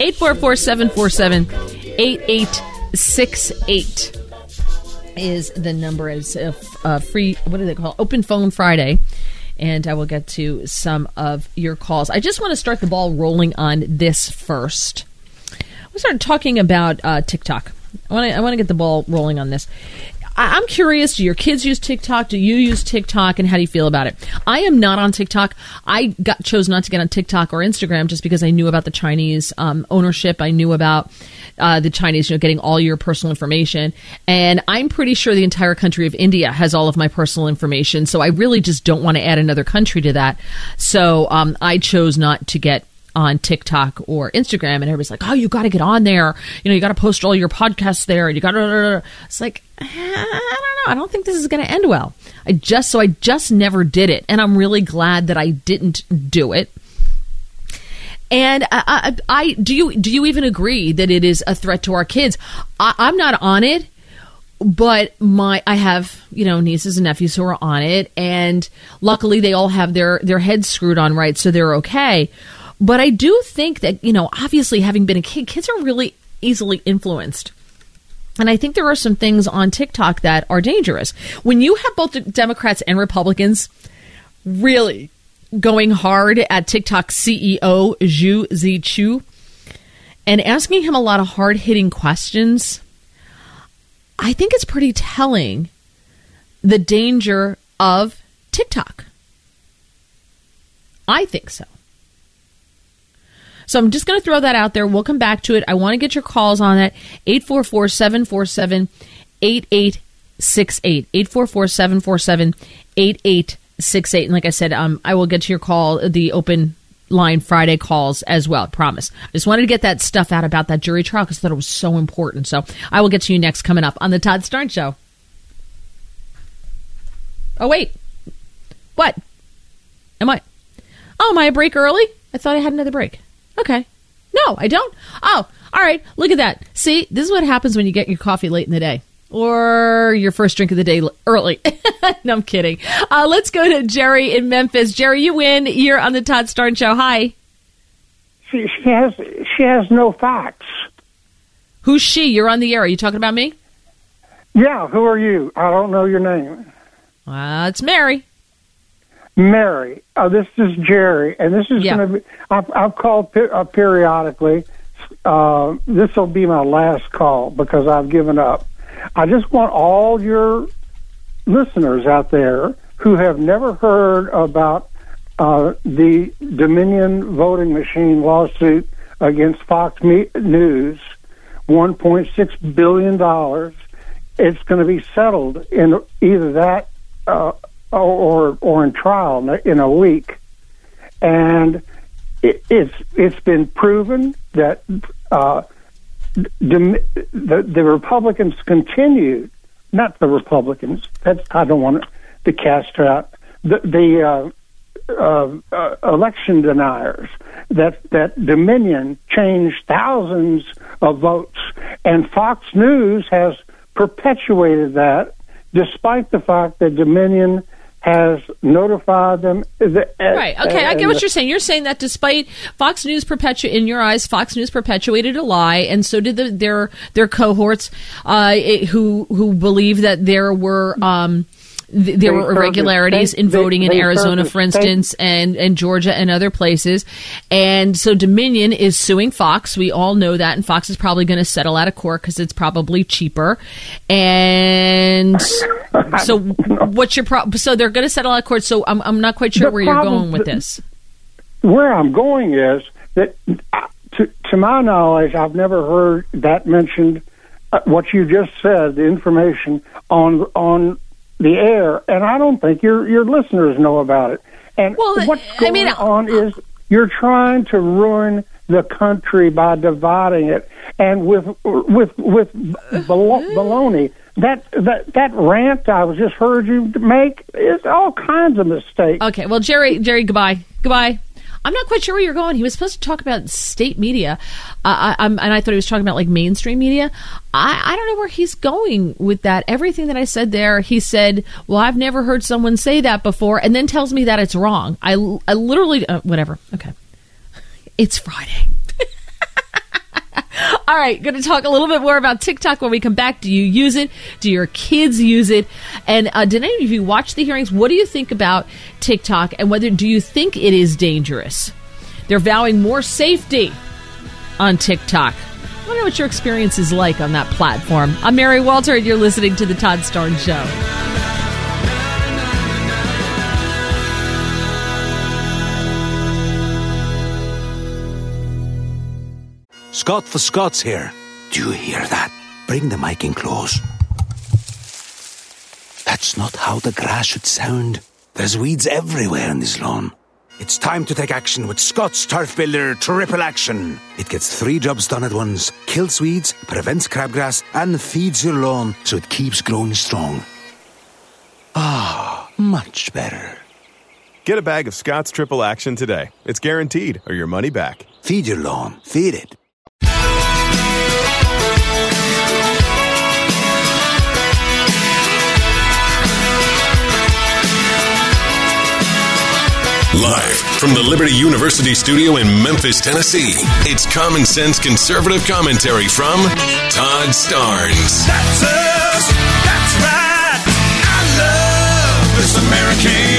844-747-8868 is the number. As free, what do they call it? Open Phone Friday. And I will get to some of your calls. I just want to start the ball rolling on this first. We started talking about TikTok. I want to get the ball rolling on this. I'm curious, do your kids use TikTok? Do you use TikTok? And how do you feel about it? I am not on TikTok. I chose not to get on TikTok or Instagram just because I knew about the Chinese ownership. I knew about the Chinese, getting all your personal information. And I'm pretty sure the entire country of India has all of my personal information. So I really just don't want to add another country to that. So I chose not to get on TikTok or Instagram, and everybody's like, oh, you got to get on there. You got to post all your podcasts there. And you got to, it's like, I don't know. I don't think this is going to end well. I just never did it. And I'm really glad that I didn't do it. And do you even agree that it is a threat to our kids? I'm not on it, but I have, nieces and nephews who are on it, and luckily they all have their heads screwed on right, so they're okay. But I do think that, obviously having been a kid, kids are really easily influenced. And I think there are some things on TikTok that are dangerous. When you have both the Democrats and Republicans really going hard at TikTok CEO Zhu Zichu and asking him a lot of hard-hitting questions, I think it's pretty telling the danger of TikTok. I think so. So I'm just going to throw that out there. We'll come back to it. I want to get your calls on that. 844-747-8868. 844-747-8868. And like I said, I will get to your call, the open line Friday calls as well. Promise. I just wanted to get that stuff out about that jury trial because I thought it was so important. So I will get to you next coming up on the Todd Starnes Show. Oh, wait. What? Am I a break early? I thought I had another break. Okay. No, I don't. Oh, all right. Look at that. See, this is what happens when you get your coffee late in the day or your first drink of the day early. No, I'm kidding. Let's go to Jerry in Memphis. Jerry, you win. You're on the Todd Starnes Show. Hi. She has no facts. Who's she? You're on the air. Are you talking about me? Yeah. Who are you? I don't know your name. It's Mary. Mary, this is Jerry, and this is going to be, I've called periodically. This will be my last call because I've given up. I just want all your listeners out there who have never heard about the Dominion voting machine lawsuit against Fox News, $1.6 billion. It's going to be settled in either that or in trial in a week, and it's been proven that the Republicans continued, not the Republicans. I don't want to cast out the election deniers. That Dominion changed thousands of votes, and Fox News has perpetuated that, despite the fact that Dominion has notified them. Right. Okay, I get what you're saying. You're saying that despite Fox News in your eyes, Fox News perpetuated a lie, and so did their cohorts who believe that there were irregularities in voting in Arizona, for instance, and Georgia and other places. And so Dominion is suing Fox. We all know that. And Fox is probably going to settle out of court because it's probably cheaper. And so what's your problem? So they're going to settle out of court. So I'm not quite sure where you're going with this. Where I'm going is that, to my knowledge, I've never heard that mentioned, what you just said, the information on the air, and I don't think your listeners know about it. And what's going on is You're trying to ruin the country by dividing it, and with baloney. That rant I was just heard you make is all kinds of mistakes. Okay, well, Jerry, goodbye. I'm not quite sure where you're going. He was supposed to talk about state media, and I thought he was talking about like mainstream media. I don't know where he's going with that. Everything that I said there, he said, well, I've never heard someone say that before, and then tells me that it's wrong. I literally, whatever. Okay. It's Friday. All right, going to talk a little bit more about TikTok when we come back. Do you use it? Do your kids use it? And did any of you watch the hearings? What do you think about TikTok, and do you think it is dangerous? They're vowing more safety on TikTok. I don't know what your experience is like on that platform. I'm Mary Walter, and you're listening to The Todd Starnes Show. Scott for Scots here. Do you hear that? Bring the mic in close. That's not how the grass should sound. There's weeds everywhere in this lawn. It's time to take action with Scott's Turf Builder Triple Action. It gets 3 jobs done at once. Kills weeds, prevents crabgrass, and feeds your lawn so it keeps growing strong. Ah, much better. Get a bag of Scott's Triple Action today. It's guaranteed, or your money back. Feed your lawn. Feed it. Live from the Liberty University studio in Memphis, Tennessee, it's Common Sense Conservative Commentary from Todd Starnes. That's us. That's right. I love this American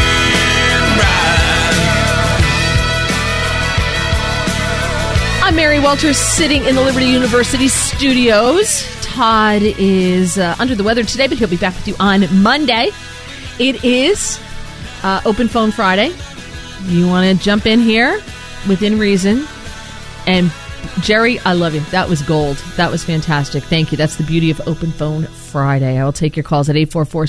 ride. I'm Mary Walters, sitting in the Liberty University studios. Todd is under the weather today, but he'll be back with you on Monday. It is Open Phone Friday. You want to jump in here within reason. And Jerry, I love you. That was gold. That was fantastic. Thank you. That's the beauty of Open Phone Friday. I will take your calls at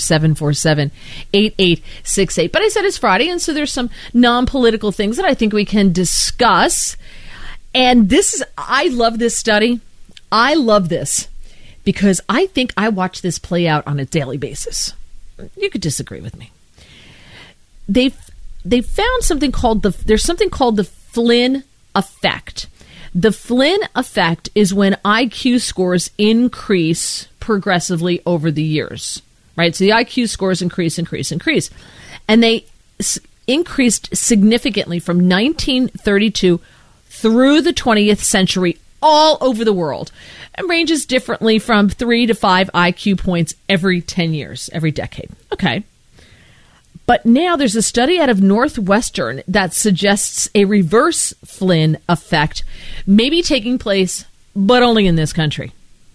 844-747-8868. But I said it's Friday, and so there's some non-political things that I think we can discuss. And I love this study. I love this because I think I watch this play out on a daily basis. You could disagree with me. They found something called the Flynn effect. The Flynn effect is when IQ scores increase progressively over the years, right? So the IQ scores increase. And they increased significantly from 1932 through the 20th century all over the world. It ranges differently from 3 to 5 IQ points every 10 years, every decade. Okay. But now there's a study out of Northwestern that suggests a reverse Flynn effect may be taking place, but only in this country.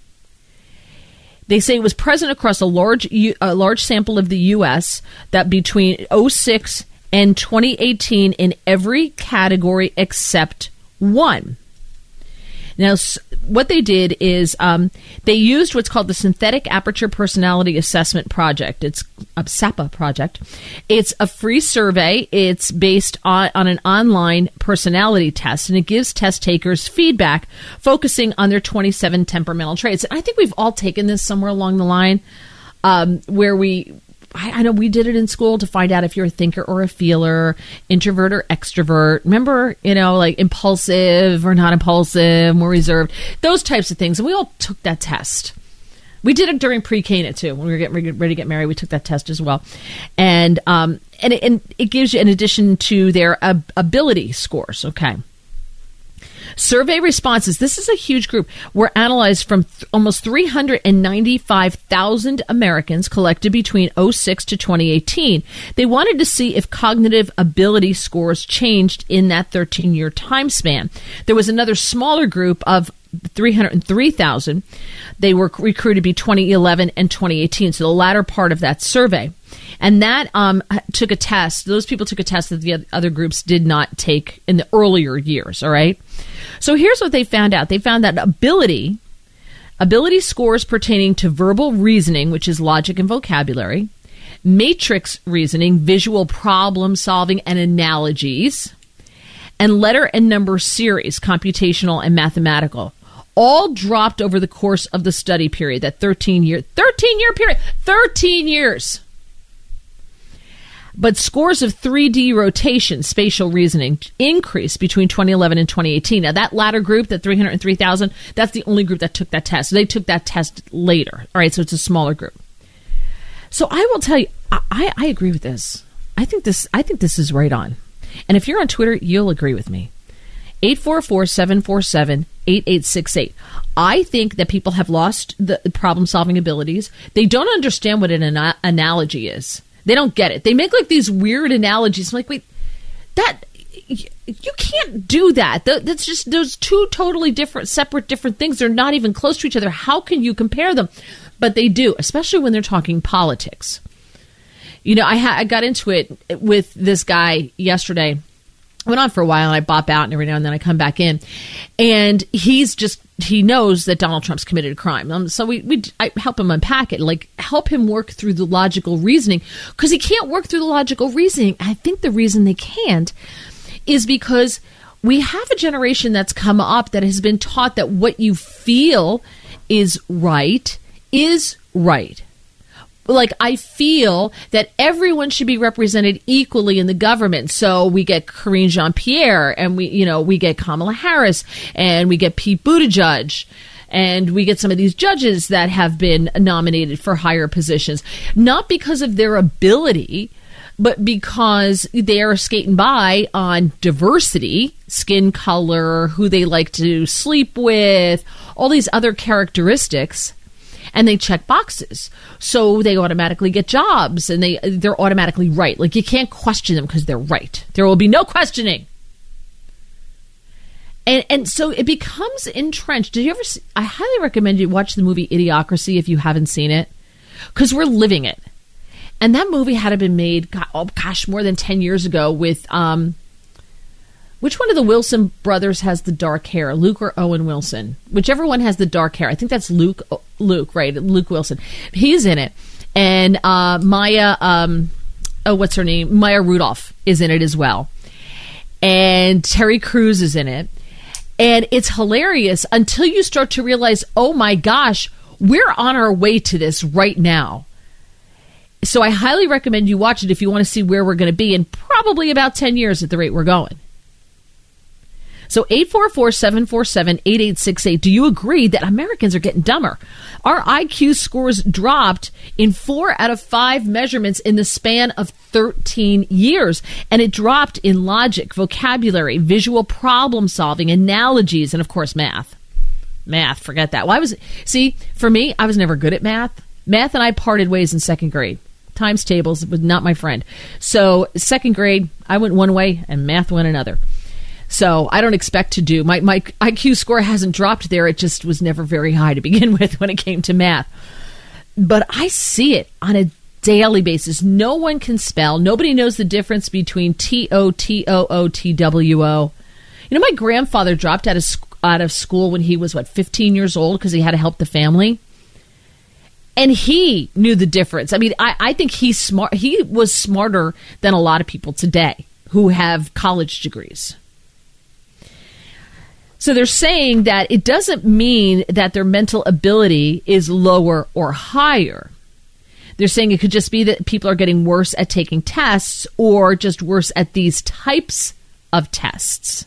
They say it was present across a large sample of the U.S. that between 2006 and 2018 in every category except one. Now, what they did is they used what's called the Synthetic Aperture Personality Assessment Project. It's a SAPA project. It's a free survey. It's based on an online personality test, and it gives test takers feedback focusing on their 27 temperamental traits. And I think we've all taken this somewhere along the line where I know we did it in school to find out if you're a thinker or a feeler, introvert or extrovert. Remember, like impulsive or not impulsive, more reserved, those types of things. And we all took that test. We did it during pre-Cana too. When we were getting ready to get married, we took that test as well. And it gives you, in addition to their ability scores, okay. Survey responses, this is a huge group, were analyzed from almost 395,000 Americans collected between 2006 to 2018. They wanted to see if cognitive ability scores changed in that 13-year time span. There was another smaller group of 303,000. They were recruited between 2011 and 2018, so the latter part of that survey. And that took a test. Those people took a test that the other groups did not take in the earlier years, all right? So here's what they found out. They found that ability scores pertaining to verbal reasoning, which is logic and vocabulary, matrix reasoning, visual problem solving and analogies, and letter and number series, computational and mathematical, all dropped over the course of the study period, that 13-year period, 13 years. But scores of 3D rotation, spatial reasoning, increased between 2011 and 2018. Now, that latter group, that 303,000, that's the only group that took that test. They took that test later. All right, so it's a smaller group. So I will tell you, I agree with this. I think this is right on. And if you're on Twitter, you'll agree with me. 844-747-8868. I think that people have lost the problem-solving abilities. They don't understand what an analogy is. They don't get it. They make like these weird analogies. I'm like, wait, you can't do that. That's just those two totally separate things. They're not even close to each other. How can you compare them? But they do, especially when they're talking politics. You know, I got into it with this guy yesterday. I went on for a while and I bop out and every now and then I come back in. And he knows that Donald Trump's committed a crime. So I help him unpack it, like help him work through the logical reasoning, because he can't work through the logical reasoning. I think the reason they can't is because we have a generation that's come up that has been taught that what you feel is right. Like, I feel that everyone should be represented equally in the government. So we get Karine Jean-Pierre, and we get Kamala Harris, and we get Pete Buttigieg, and we get some of these judges that have been nominated for higher positions, not because of their ability, but because they are skating by on diversity, skin color, who they like to sleep with, all these other characteristics. And they check boxes. So they automatically get jobs, and they're automatically right. Like, you can't question them because they're right. There will be no questioning. And so it becomes entrenched. Did you ever see, I highly recommend you watch the movie Idiocracy if you haven't seen it, because we're living it. And that movie had been made, more than 10 years ago with, which one of the Wilson brothers has the dark hair, Luke or Owen Wilson? Whichever one has the dark hair. I think that's Luke, right? Luke Wilson. He's in it. And Maya, what's her name? Maya Rudolph is in it as well. And Terry Crews is in it. And it's hilarious until you start to realize, oh my gosh, we're on our way to this right now. So I highly recommend you watch it if you want to see where we're going to be in probably about 10 years at the rate we're going. So 844-747-8868. Do you agree that Americans are getting dumber? Our IQ scores dropped in 4 out of 5 measurements in the span of 13 years. And it dropped in logic, vocabulary, visual problem solving, analogies, and of course math. Math, forget that. Well, for me, I was never good at math. Math and I parted ways in second grade. Times tables was not my friend. So second grade, I went one way and math went another. So I don't expect to do. My IQ score hasn't dropped there. It just was never very high to begin with when it came to math. But I see it on a daily basis. No one can spell. Nobody knows the difference between T-O-T-O-O-T-W-O. You know, my grandfather dropped out of school when he was, 15 years old because he had to help the family. And he knew the difference. I mean, I think he's smart. He was smarter than a lot of people today who have college degrees. So they're saying that it doesn't mean that their mental ability is lower or higher. They're saying it could just be that people are getting worse at taking tests or just worse at these types of tests.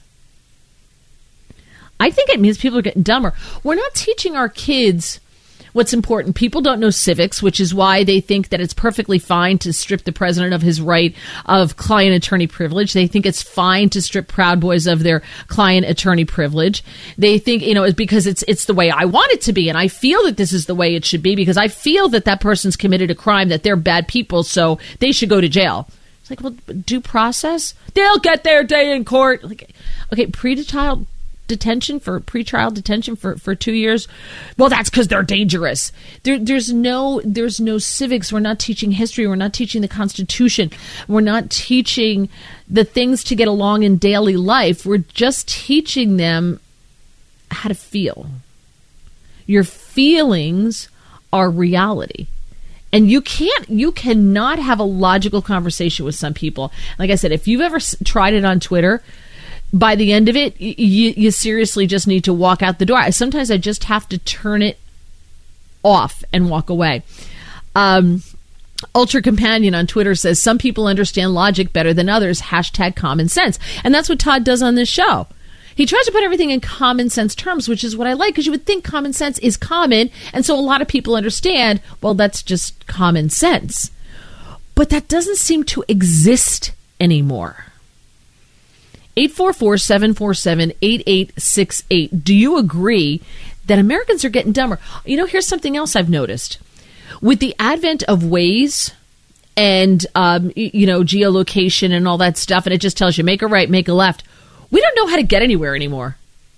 I think it means people are getting dumber. We're not teaching our kids what's important. People don't know civics, which is why they think that it's perfectly fine to strip the president of his right of client-attorney privilege. They think it's fine to strip Proud Boys of their client-attorney privilege. They think, it's because it's the way I want it to be, and I feel that this is the way it should be because I feel that that person's committed a crime, that they're bad people, so they should go to jail. It's like, well, due process? They'll get their day in court. Like, okay, pretrial detention for 2 years. Well, that's because they're dangerous. There's no civics. We're not teaching history. We're not teaching the Constitution. We're not teaching the things to get along in daily life. We're just teaching them how to feel. Your feelings are reality. And you cannot have a logical conversation with some people. Like I said, if you've ever tried it on Twitter, by the end of it, you seriously just need to walk out the door. Sometimes I just have to turn it off and walk away. Ultra Companion on Twitter says, some people understand logic better than others, #common sense. And that's what Todd does on this show. He tries to put everything in common sense terms, which is what I like, because you would think common sense is common. And so a lot of people understand, well, that's just common sense. But that doesn't seem to exist anymore. 844-747-8868. Do you agree that Americans are getting dumber? You know, here's something else I've noticed. With the advent of Waze and, geolocation and all that stuff, and it just tells you make a right, make a left, we don't know how to get anywhere anymore.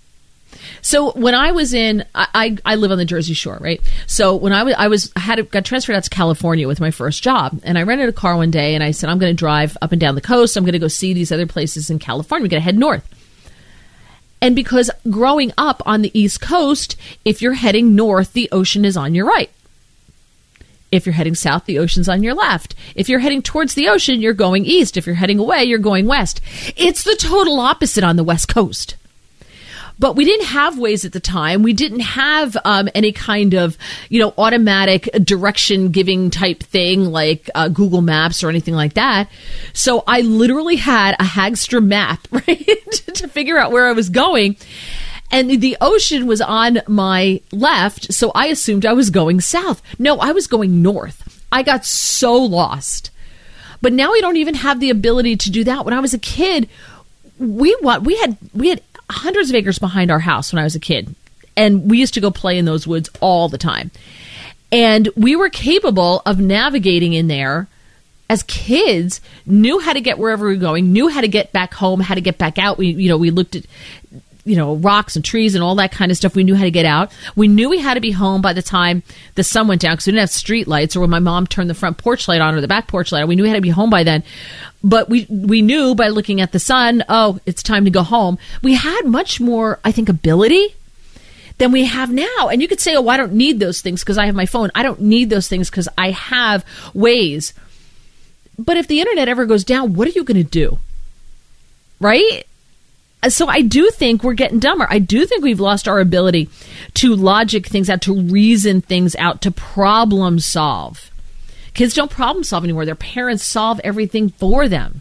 So when I was I live on the Jersey Shore, right? So when I got transferred out to California with my first job, and I rented a car one day, and I said, I'm going to drive up and down the coast. I'm going to go see these other places in California. We're going to head north. And because growing up on the East Coast, if you're heading north, the ocean is on your right. If you're heading south, the ocean's on your left. If you're heading towards the ocean, you're going east. If you're heading away, you're going west. It's the total opposite on the West Coast. But we didn't have Waze at the time. We didn't have any kind of, automatic direction giving type thing like Google Maps or anything like that. So I literally had a Hagstra map, right, to figure out where I was going. And the ocean was on my left, so I assumed I was going south. No, I was going north. I got so lost. But now we don't even have the ability to do that. When I was a kid, we had hundreds of acres behind our house when I was a kid. And we used to go play in those woods all the time. And we were capable of navigating in there as kids, knew how to get wherever we were going, knew how to get back home, how to get back out. We looked at, rocks and trees and all that kind of stuff. We knew how to get out. We knew we had to be home by the time the sun went down because we didn't have street lights, or when my mom turned the front porch light on or the back porch light on. We knew we had to be home by then. But we knew by looking at the sun, oh, it's time to go home. We had much more, I think, ability than we have now. And you could say, oh, I don't need those things because I have my phone. I don't need those things because I have Waze. But if the internet ever goes down, what are you going to do? Right? So I do think we're getting dumber. I do think we've lost our ability to logic things out, to reason things out, to problem solve. Kids don't problem solve anymore. Their parents solve everything for them.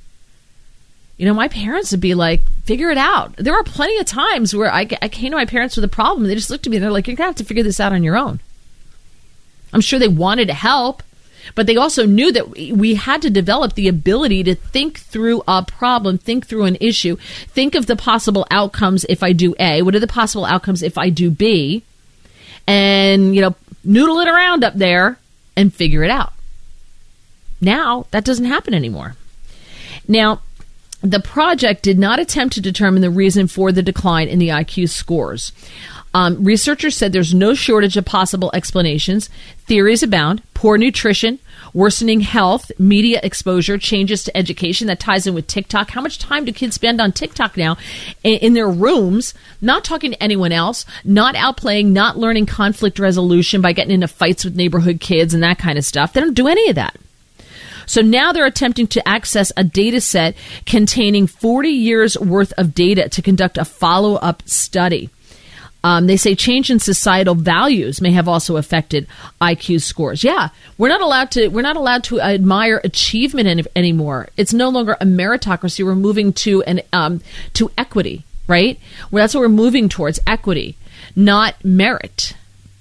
My parents would be like, figure it out. There were plenty of times where I came to my parents with a problem. They just looked at me and they're like, you're going to have to figure this out on your own. I'm sure they wanted to help, but they also knew that we had to develop the ability to think through a problem, think through an issue, think of the possible outcomes if I do A. What are the possible outcomes if I do B? And, noodle it around up there and figure it out. Now, that doesn't happen anymore. Now, the project did not attempt to determine the reason for the decline in the IQ scores. Researchers said there's no shortage of possible explanations. Theories abound. Poor nutrition, worsening health, media exposure, changes to education. That ties in with TikTok. How much time do kids spend on TikTok now in their rooms, not talking to anyone else, not outplaying, not learning conflict resolution by getting into fights with neighborhood kids and that kind of stuff? They don't do any of that. So now they're attempting to access a data set containing 40 years worth of data to conduct a follow-up study. They say change in societal values may have also affected IQ scores. Yeah, we're not allowed to admire achievement anymore. It's no longer a meritocracy. We're moving to to equity, right? Well, that's what we're moving towards, equity, not merit.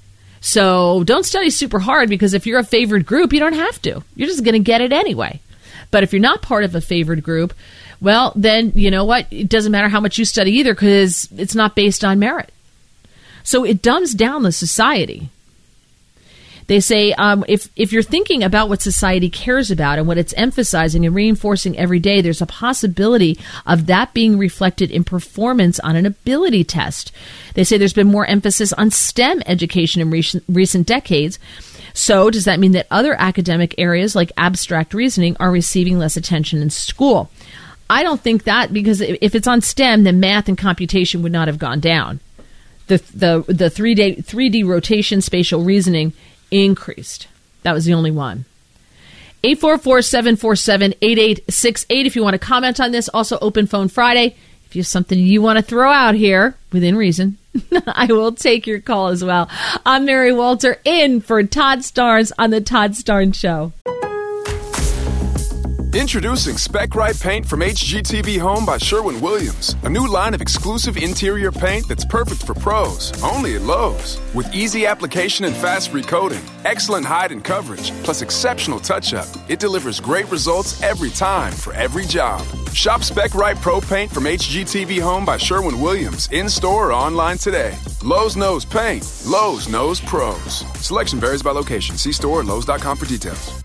So don't study super hard, because if you're a favored group, you don't have to. You're just going to get it anyway. But if you're not part of a favored group, well, then you know what? It doesn't matter how much you study either, because it's not based on merit. So it dumbs down the society. They say if you're thinking about what society cares about and what it's emphasizing and reinforcing every day, there's a possibility of that being reflected in performance on an ability test. They say there's been more emphasis on STEM education in recent decades. So does that mean that other academic areas like abstract reasoning are receiving less attention in school? I don't think that, because if it's on STEM, then math and computation would not have gone down. The 3D rotation, spatial reasoning increased. That was the only one. 844-747-8868 if you want to comment on this. Also, Open Phone Friday. If you have something you want to throw out here, within reason, I will take your call as well. I'm Mary Walter, in for Todd Starnes on The Todd Starnes Show. Introducing Spec Right Paint from HGTV Home by Sherwin-Williams. A new line of exclusive interior paint that's perfect for pros, only at Lowe's. With easy application and fast recoating, excellent hide and coverage, plus exceptional touch-up, it delivers great results every time for every job. Shop Spec Right Pro Paint from HGTV Home by Sherwin-Williams in-store or online today. Lowe's knows paint. Lowe's knows pros. Selection varies by location. See store at Lowe's.com for details.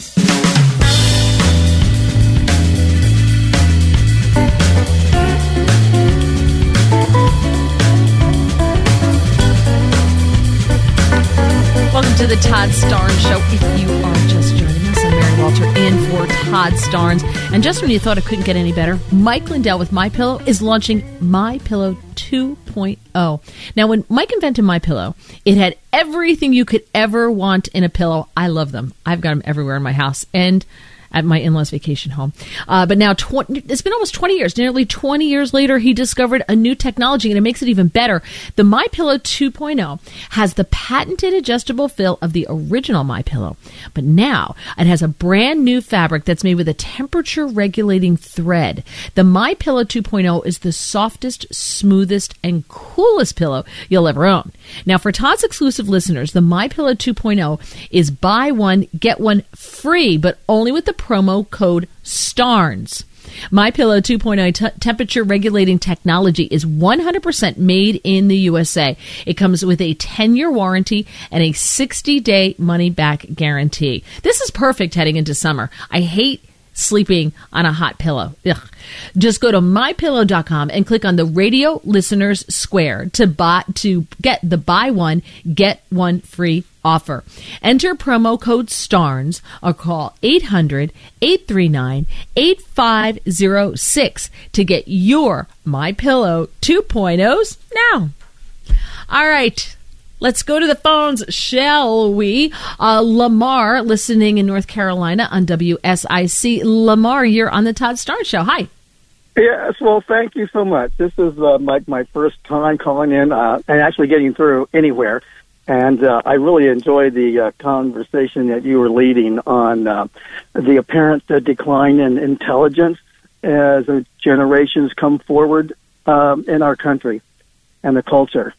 Welcome to the Todd Starnes Show. If you are just joining us, I'm Mary Walter, in for Todd Starnes. And just when you thought it couldn't get any better, Mike Lindell with MyPillow is launching MyPillow 2.0. Now, when Mike invented MyPillow, it had everything you could ever want in a pillow. I love them. I've got them everywhere in my house and at my in-laws' vacation home. But now it's been almost 20 years. Nearly 20 years later, he discovered a new technology, and it makes it even better. The MyPillow 2.0 has the patented adjustable fill of the original MyPillow, but now it has a brand new fabric that's made with a temperature-regulating thread. The MyPillow 2.0 is the softest, smoothest, and coolest pillow you'll ever own. Now, for Todd's exclusive listeners, the MyPillow 2.0 is buy one, get one free, but only with the promo code STARNS. MyPillow 2.0 temperature regulating technology is 100% made in the USA. It comes with a 10-year warranty and a 60-day money-back guarantee. This is perfect heading into summer. I hate sleeping on a hot pillow. Ugh. Just go to mypillow.com and click on the Radio Listeners Square to get the buy one, get one free offer. Enter promo code STARNS or call 800-839-8506 to get your MyPillow 2.0s now. All right. Let's go to the phones, shall we? Lamar, listening in North Carolina on WSIC. Lamar, you're on the Todd Starnes Show. Hi. Yes, well, thank you so much. This is my first time calling in and actually getting through anywhere. And I really enjoyed the conversation that you were leading on the apparent decline in intelligence as generations come forward in our country and the culture.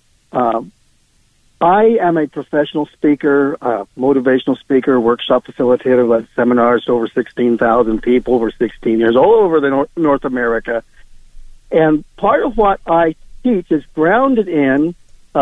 I am a professional speaker, motivational speaker, workshop facilitator, led seminars to over 16,000 people over 16 years, all over the North America. And part of what I teach is grounded in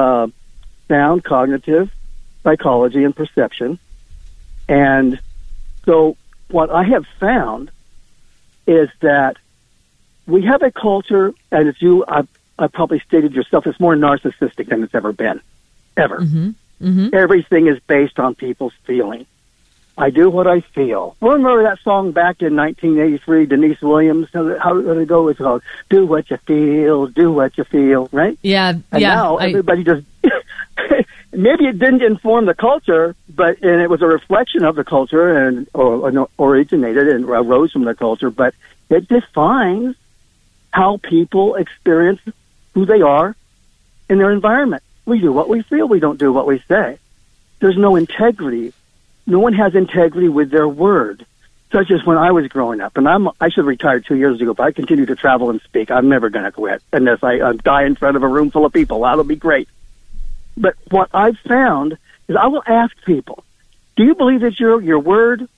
sound cognitive psychology and perception. And so what I have found is that we have a culture, and as I probably stated yourself, it's more narcissistic than it's ever been. Ever. Mm-hmm. Mm-hmm. Everything is based on people's feeling. I do what I feel. Remember that song back in 1983, Denise Williams? How did it go? It's called "Do What You Feel, Do What You Feel," right? Yeah. And now everybody just maybe it didn't inform the culture, and it was a reflection of the culture and or originated and arose from the culture. But it defines how people experience who they are in their environment. We do what we feel. We don't do what we say. There's no integrity. No one has integrity with their word, such as when I was growing up. And I should have retired 2 years ago, but I continue to travel and speak. I'm never going to quit unless I die in front of a room full of people. That'll be great. But what I've found is I will ask people, do you believe that your word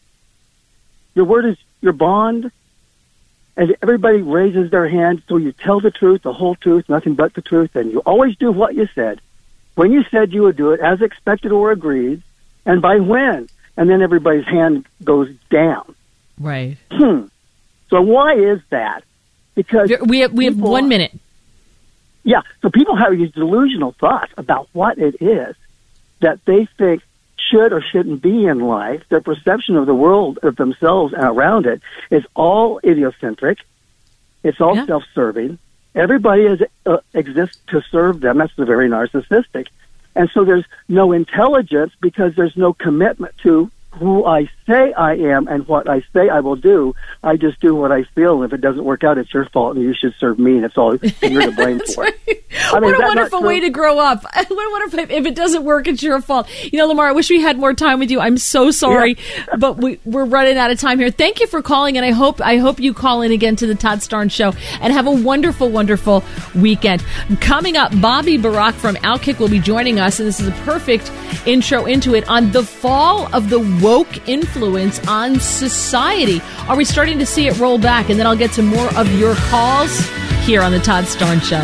is your bond? And everybody raises their hand, so you tell the truth, the whole truth, nothing but the truth, and you always do what you said. When you said you would do it, as expected or agreed, and by when? And then everybody's hand goes down. Right. So why is that? Because we have 1 minute. Yeah, so people have these delusional thoughts about what it is that they think should or shouldn't be in life. Their perception of the world, of themselves and around it, is all idiocentric. It's all self-serving. Everybody exists to serve them. That's very narcissistic. And so there's no intelligence because there's no commitment to who I say I am and what I say I will do. I just do what I feel. If it doesn't work out, it's your fault, and you should serve me, and it's all you're to blame for. Right. What a wonderful way to grow up. What a wonderful, if it doesn't work, it's your fault. You know, Lamar, I wish we had more time with you. I'm so sorry, but we're running out of time here. Thank you for calling, and I hope you call in again to the Todd Starnes Show, and have a wonderful, wonderful weekend. Coming up, Bobby Barak from Outkick will be joining us, and this is a perfect intro into it, on the fall of the woke influence on society. Are we starting to see it roll back? And then I'll get to more of your calls here on the Todd Starnes Show.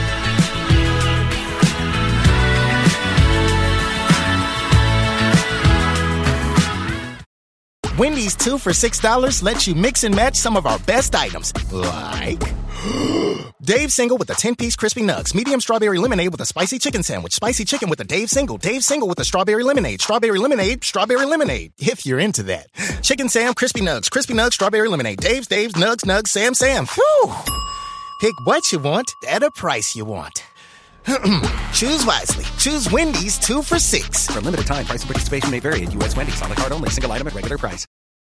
Wendy's 2 for $6 lets you mix and match some of our best items, like Dave Single with a 10-piece crispy nugs, medium strawberry lemonade with a spicy chicken sandwich, spicy chicken with a Dave Single with a strawberry lemonade, strawberry lemonade, if you're into that. Chicken Sam, crispy nugs, strawberry lemonade, Dave's, nugs, Sam. Whew. Pick what you want at a price you want. Choose wisely. Choose Wendy's 2 for $6. For a limited time, price and participation may vary at U.S. Wendy's. On the card only. Single item at regular price.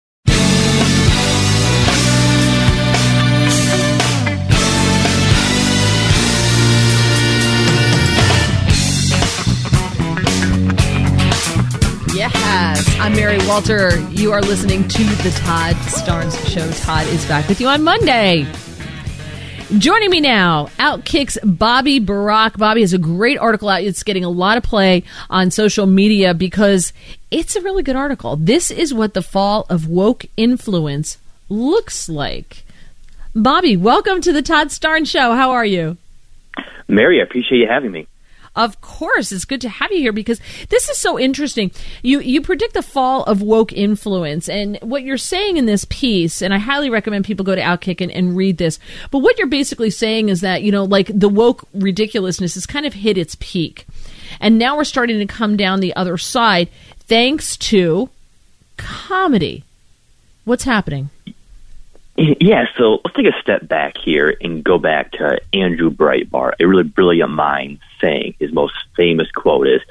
Yes, I'm Mary Walter. You are listening to the Todd Starnes Show. Todd is back with you on Monday. Joining me now, Outkick's Bobby Barak. Bobby has a great article out. It's getting a lot of play on social media because it's a really good article. This is what the fall of woke influence looks like. Bobby, welcome to the Todd Starnes Show. How are you? Mary, I appreciate you having me. Of course, it's good to have you here because this is so interesting. You predict the fall of woke influence, and what you're saying in this piece, and I highly recommend people go to Outkick and read this, but what you're basically saying is that, like the woke ridiculousness has kind of hit its peak, and now we're starting to come down the other side thanks to comedy. What's happening? Yeah, so let's take a step back here and go back to Andrew Breitbart, a really brilliant mind, saying his most famous quote is,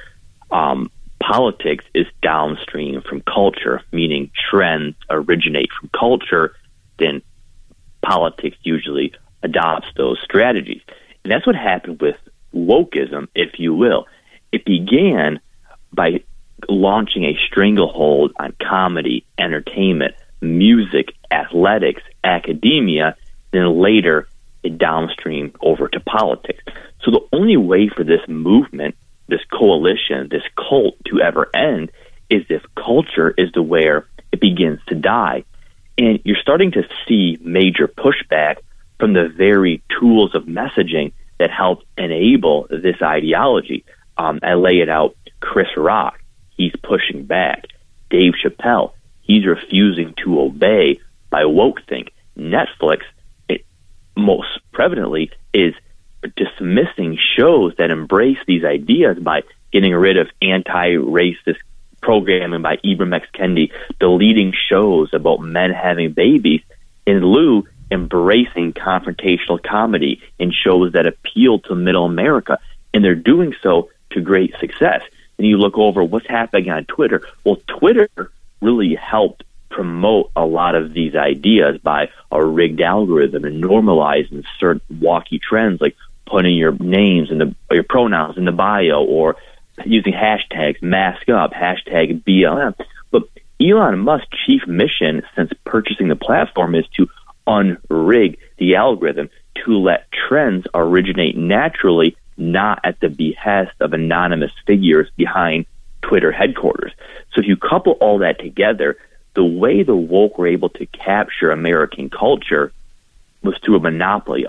politics is downstream from culture, meaning trends originate from culture, then politics usually adopts those strategies. And that's what happened with wokeism, if you will. It began by launching a stranglehold on comedy, entertainment, music, athletics, academia, then later it downstreamed over to politics. So the only way for this movement, this coalition, this cult to ever end is if culture is the where it begins to die. And you're starting to see major pushback from the very tools of messaging that help enable this ideology. I lay it out. Chris Rock, he's pushing back. Dave Chappelle, he's refusing to obey by woke-think. Netflix, it most prevalently, is dismissing shows that embrace these ideas by getting rid of anti-racist programming by Ibram X. Kendi, deleting shows about men having babies, in lieu embracing confrontational comedy in shows that appeal to middle America. And they're doing so to great success. And you look over what's happening on Twitter. Well, Twitter really helped promote a lot of these ideas by a rigged algorithm and normalizing certain wacky trends like putting your names and your pronouns in the bio or using hashtags, mask up, hashtag BLM. But Elon Musk's chief mission since purchasing the platform is to unrig the algorithm to let trends originate naturally, not at the behest of anonymous figures behind Twitter headquarters. So if you couple all that together, the way the woke were able to capture American culture was through a monopoly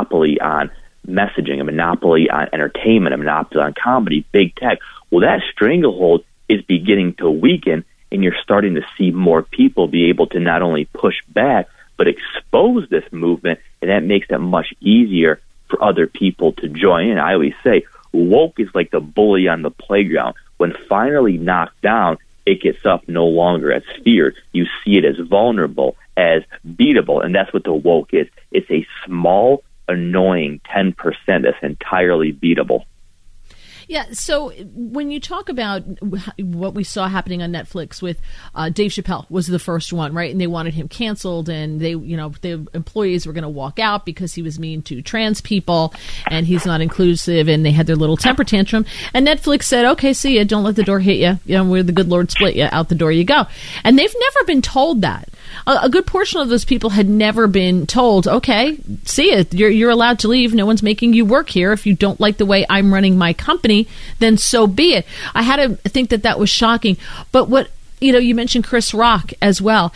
on messaging, a monopoly on entertainment, a monopoly on comedy, big tech. Well, that stranglehold is beginning to weaken, and you're starting to see more people be able to not only push back, but expose this movement, and that makes it much easier for other people to join in. I always say, woke is like the bully on the playground. When finally knocked down, it gets up no longer as feared. You see it as vulnerable, as beatable, and that's what the woke is. It's a small, annoying 10% that's entirely beatable. Yeah, so when you talk about what we saw happening on Netflix with Dave Chappelle was the first one, right? And they wanted him canceled, and the employees were going to walk out because he was mean to trans people and he's not inclusive, and they had their little temper tantrum. And Netflix said, okay, see ya, don't let the door hit you. You know, where the good Lord split you, out the door you go. And they've never been told that. A good portion of those people had never been told, okay, see ya, you're allowed to leave. No one's making you work here. If you don't like the way I'm running my company, then so be it. I had to think that was shocking. But what, you mentioned Chris Rock as well.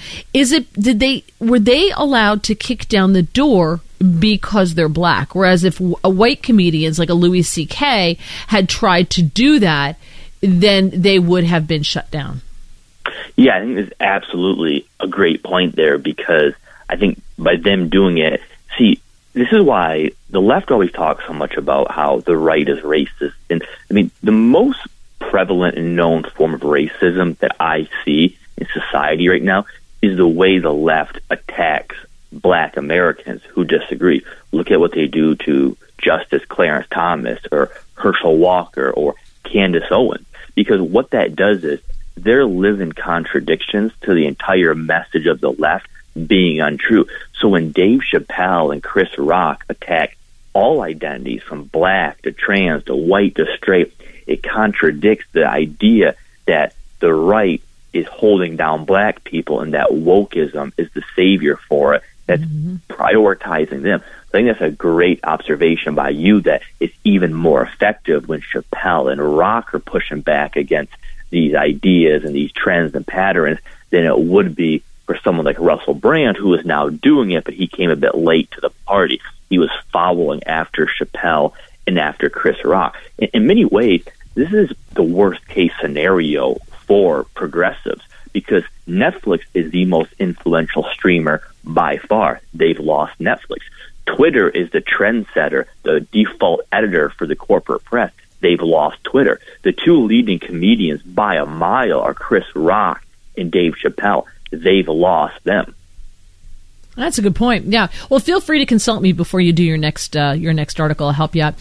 Were they allowed to kick down the door because they're black? Whereas if a white comedians like a Louis C.K. had tried to do that, then they would have been shut down. Yeah, I think there's absolutely a great point there, because I think by them doing it, see, this is why the left always talks so much about how the right is racist. And I mean, the most prevalent and known form of racism that I see in society right now is the way the left attacks black Americans who disagree. Look at what they do to Justice Clarence Thomas or Herschel Walker or Candace Owens, because what that does is they're living contradictions to the entire message of the left being untrue. So when Dave Chappelle and Chris Rock attack all identities from black to trans to white to straight, it contradicts the idea that the right is holding down black people and that wokeism is the savior for it, that's prioritizing them. I think that's a great observation by you, that it's even more effective when Chappelle and Rock are pushing back against these ideas and these trends and patterns than it would be for someone like Russell Brand, who is now doing it, but he came a bit late to the party. He was following after Chappelle and after Chris Rock. In many ways, this is the worst case scenario for progressives, because Netflix is the most influential streamer by far. They've lost Netflix. Twitter is the trendsetter, the default editor for the corporate press. They've lost Twitter. The two leading comedians by a mile are Chris Rock and Dave Chappelle. They've lost them. That's a good point. Yeah. Well, feel free to consult me before you do your next article. I'll help you out.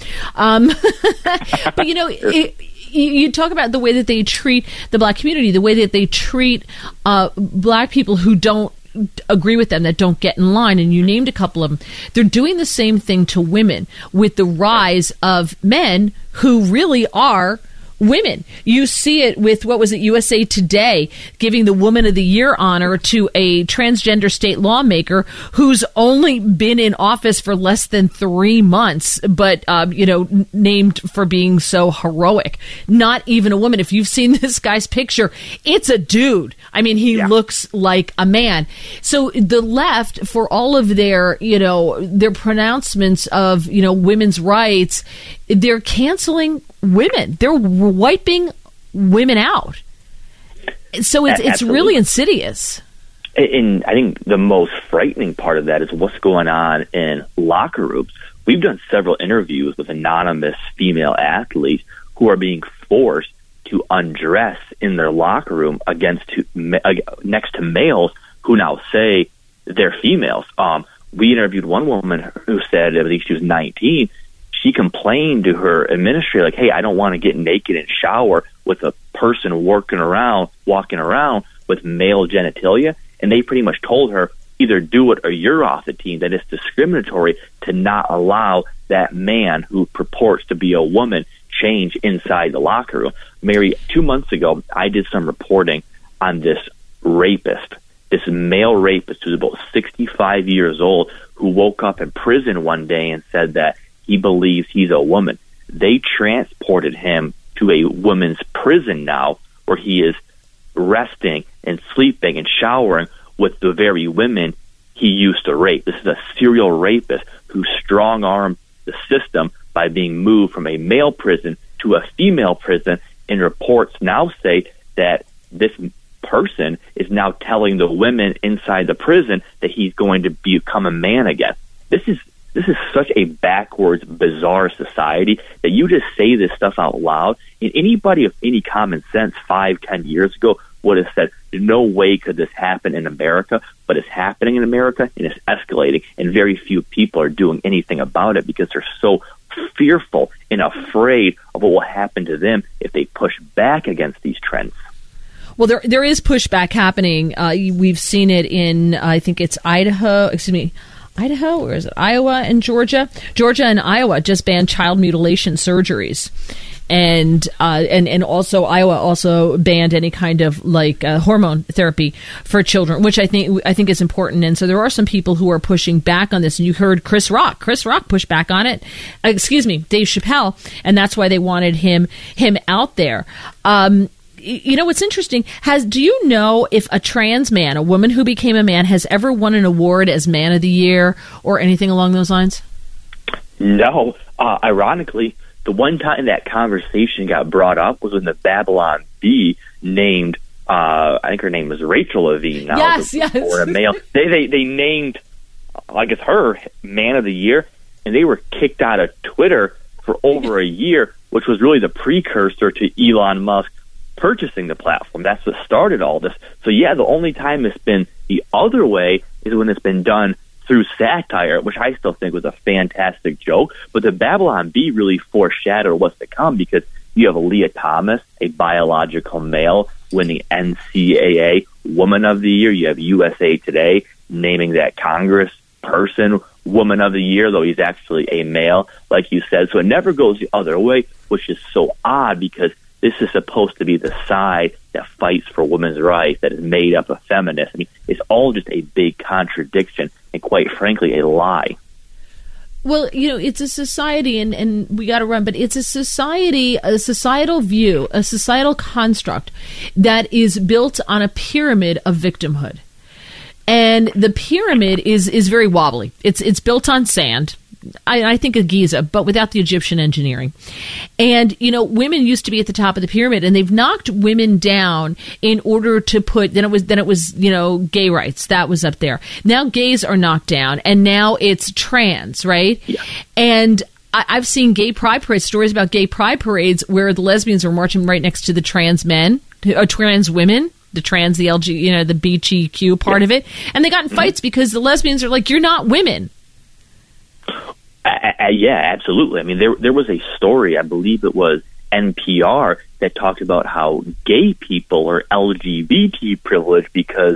But you talk about the way that they treat the black community, the way that they treat black people who don't agree with them, that don't get in line, and you named a couple of them. They're doing the same thing to women with the rise of men who really are women. You see it with, what was it, USA Today giving the Woman of the Year honor to a transgender state lawmaker who's only been in office for less than 3 months, but named for being so heroic. Not even a woman. If you've seen this guy's picture, it's a dude. I mean, he looks like a man. So the left, for all of their pronouncements of women's rights, they're canceling women. They're wiping women out. So it's really insidious. And I think the most frightening part of that is what's going on in locker rooms. We've done several interviews with anonymous female athletes who are being forced to undress in their locker room next to males who now say they're females. We interviewed one woman who said, I think she was 19, she complained to her administrator, like, hey, I don't want to get naked and shower with a person walking around with male genitalia. And they pretty much told her, either do it or you're off the team, that it's discriminatory to not allow that man who purports to be a woman change inside the locker room. Mary, 2 months ago, I did some reporting on this male rapist who's about 65 years old, who woke up in prison one day and said that he believes he's a woman. They transported him to a women's prison now, where he is resting and sleeping and showering with the very women he used to rape. This is a serial rapist who strong-armed the system by being moved from a male prison to a female prison, and reports now say that this person is now telling the women inside the prison that he's going to become a man again. This is such a backwards, bizarre society that you just say this stuff out loud, and anybody of any common sense 5-10 years ago would have said, no way could this happen in America, but it's happening in America, and it's escalating, and very few people are doing anything about it because they're so fearful and afraid of what will happen to them if they push back against these trends. Well, there is pushback happening. We've seen it in, I think it's Idaho, or is it Iowa and Georgia? Georgia and Iowa just banned child mutilation surgeries. And also Iowa also banned any kind of hormone therapy for children, which I think is important. And so there are some people who are pushing back on this. And you heard Chris Rock push back on it. Dave Chappelle, and that's why they wanted him out there. What's interesting, do you know if a trans man, a woman who became a man, has ever won an award as Man of the Year or anything along those lines? No. Ironically, the one time that conversation got brought up was when the Babylon Bee named, I think her name was Rachel Levine. Yes. Or a male. They named, I guess, her Man of the Year, and they were kicked out of Twitter for over a year, which was really the precursor to Elon Musk purchasing the platform. That's what started all this. So yeah, the only time it's been the other way is when it's been done through satire, which I still think was a fantastic joke. But the Babylon Bee really foreshadowed what's to come, because you have Leah Thomas, a biological male, winning NCAA Woman of the Year. You have USA Today naming that Congress person Woman of the Year, though he's actually a male, like you said. So it never goes the other way, which is so odd, because this is supposed to be the side that fights for women's rights, that is made up of feminists. I mean, it's all just a big contradiction and, quite frankly, a lie. Well, it's a society, and we got to run, but it's a societal view, a societal construct that is built on a pyramid of victimhood. And the pyramid is very wobbly. It's built on sand. I think of Giza, but without the Egyptian engineering. And, women used to be at the top of the pyramid, and they've knocked women down in order to put, then it was, gay rights. That was up there. Now gays are knocked down, and now it's trans, right? Yeah. And I've seen gay pride parades, stories about gay pride parades where the lesbians are marching right next to the trans men, trans women. The trans, the LG, the BGQ part of it. And they got in fights because the lesbians are like, you're not women. Yeah, absolutely. I mean, there was a story, I believe it was NPR, that talked about how gay people are LGBT privileged because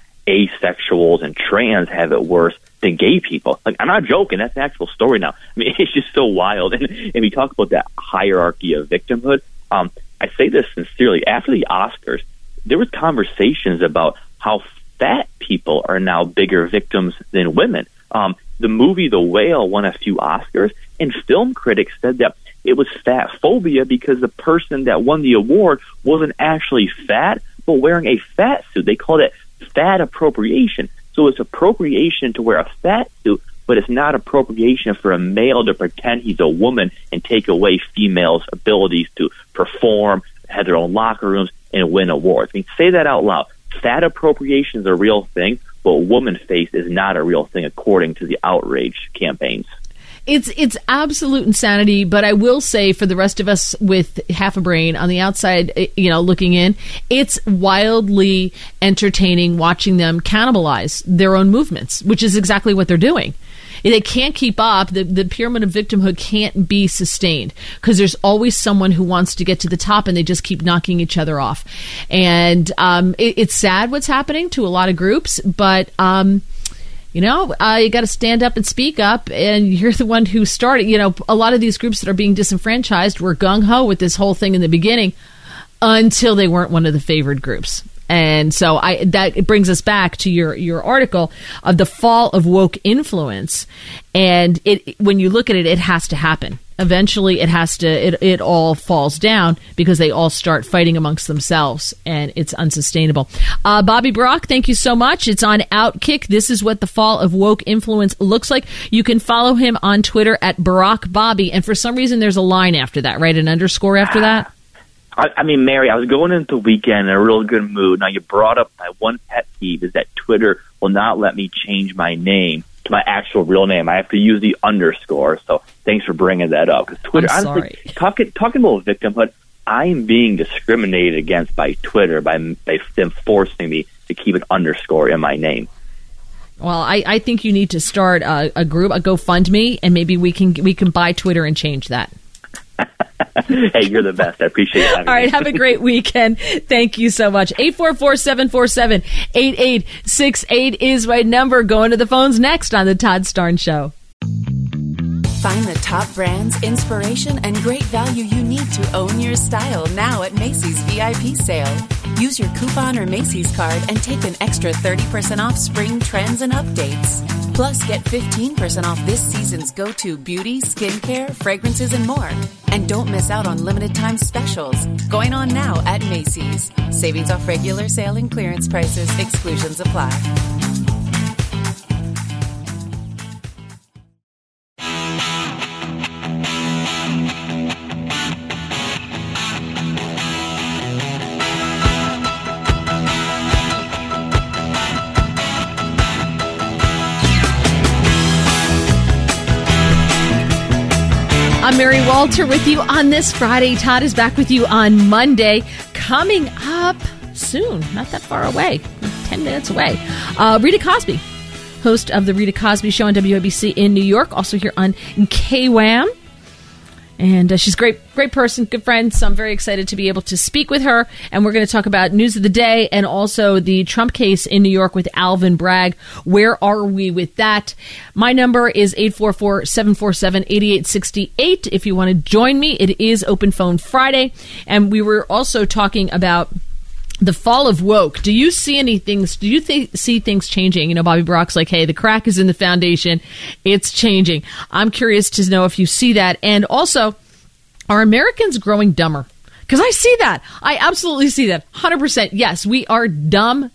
asexuals and trans have it worse than gay people. Like, I'm not joking. That's an actual story now. I mean, it's just so wild. And we talk about that hierarchy of victimhood. I say this sincerely. After the Oscars, there was conversations about how fat people are now bigger victims than women. The movie The Whale won a few Oscars, and film critics said that it was fat phobia because the person that won the award wasn't actually fat, but wearing a fat suit. They called it fat appropriation. So it's appropriation to wear a fat suit, but it's not appropriation for a male to pretend he's a woman and take away females' abilities to perform, have their own locker rooms, and win awards. I mean, say that out loud. Fat appropriation is a real thing, but woman face is not a real thing, according to the outrage campaigns. It's absolute insanity, but I will say, for the rest of us with half a brain on the outside, looking in, it's wildly entertaining watching them cannibalize their own movements, which is exactly what they're doing. They can't keep up. The pyramid of victimhood can't be sustained because there's always someone who wants to get to the top, and they just keep knocking each other off. And it's sad what's happening to a lot of groups, but you got to stand up and speak up, and you're the one who started. A lot of these groups that are being disenfranchised were gung-ho with this whole thing in the beginning until they weren't one of the favored groups. And so it brings us back to your article of the fall of woke influence. And when you look at it, it has to happen. Eventually, it all falls down because they all start fighting amongst themselves, and it's unsustainable. Bobby Brock, thank you so much. It's on Outkick. This is what the fall of woke influence looks like. You can follow him on Twitter at Barack Bobby. And for some reason, there's a line after that, right? An underscore after that? I mean, Mary, I was going into the weekend in a real good mood. Now, you brought up my one pet peeve is that Twitter will not let me change my name to my actual real name. I have to use the underscore. So thanks for bringing that up. Because Twitter, honestly, talking about victimhood, I'm being discriminated against by Twitter by them forcing me to keep an underscore in my name. Well, I think you need to start a group, a GoFundMe, and maybe we can buy Twitter and change that. Hey, you're the best. I appreciate having me. All right, have a great weekend. Thank you so much. 844-747-8868 is my number. Going to the phones next on the Todd Starnes Show. Find the top brands, inspiration, and great value you need to own your style now at Macy's VIP sale. Use your coupon or Macy's card and take an extra 30% off spring trends and updates. Plus, get 15% off this season's go-to beauty, skincare, fragrances, and more. And don't miss out on limited time specials going on now at Macy's. Savings off regular sale and clearance prices. Exclusions apply. I'm Mary Walter with you on this Friday. Todd is back with you on Monday. Coming up soon, not that far away, 10 minutes away, Rita Cosby, host of The Rita Cosby Show on WABC in New York, also here on KWAM. And she's a great person, good friend, so I'm very excited to be able to speak with her. And we're going to talk about news of the day and also the Trump case in New York with Alvin Bragg. Where are we with that? My number is 844-747-8868. If you want to join me, it is Open Phone Friday. And we were also talking about the fall of woke. Do you see anything? Do you see things changing? You know, Bobby Brock's like, hey, the crack is in the foundation. It's changing. I'm curious to know if you see that. And also, are Americans growing dumber? Because I see that. I absolutely see that. 100%. Yes, we are dumb.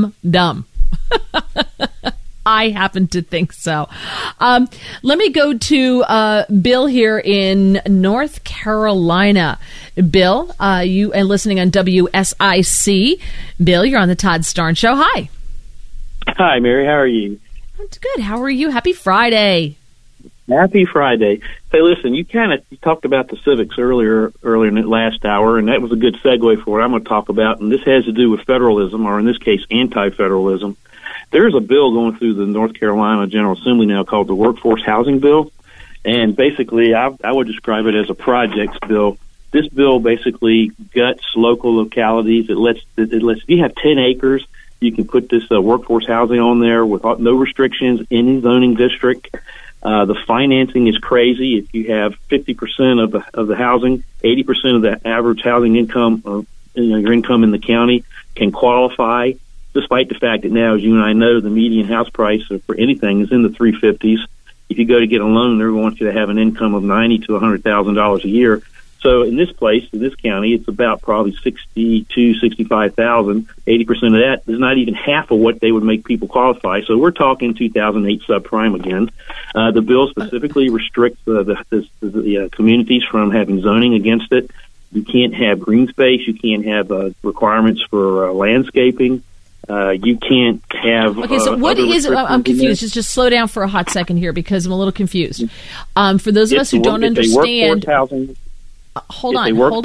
I happen to think so. Let me go to Bill here in North Carolina. Bill, you are listening on WSIC. Bill, you're on the Todd Starnes Show. Hi. Hi, Mary. How are you? That's good. How are you? Happy Friday. Happy Friday. Hey, listen, you talked about the civics earlier in the last hour, and that was a good segue for what I'm going to talk about, and this has to do with federalism, or in this case, anti-federalism. There's a bill going through the North Carolina General Assembly now called the Workforce Housing Bill, and basically I would describe it as a projects bill. This bill basically guts local localities. It lets if you have 10 acres, you can put this workforce housing on there with no restrictions, any zoning district. The financing is crazy. If you have 50% of the housing, 80% of the average housing income, your income in the county can qualify. Despite the fact that now, as you and I know, the median house price for anything is in the $350s. If you go to get a loan, they want you to have an income of $90,000 to $100,000 a year. So in this place, in this county, it's about probably $62,000, $65,000. 80% of that is not even half of what they would make people qualify. So we're talking 2008 subprime again. The bill specifically restricts the communities from having zoning against it. You can't have green space. You can't have requirements for landscaping. You can't have. Okay, so what is? I'm confused. Just slow down for a hot second here because I'm a little confused. For those of us who don't understand, hold on. Go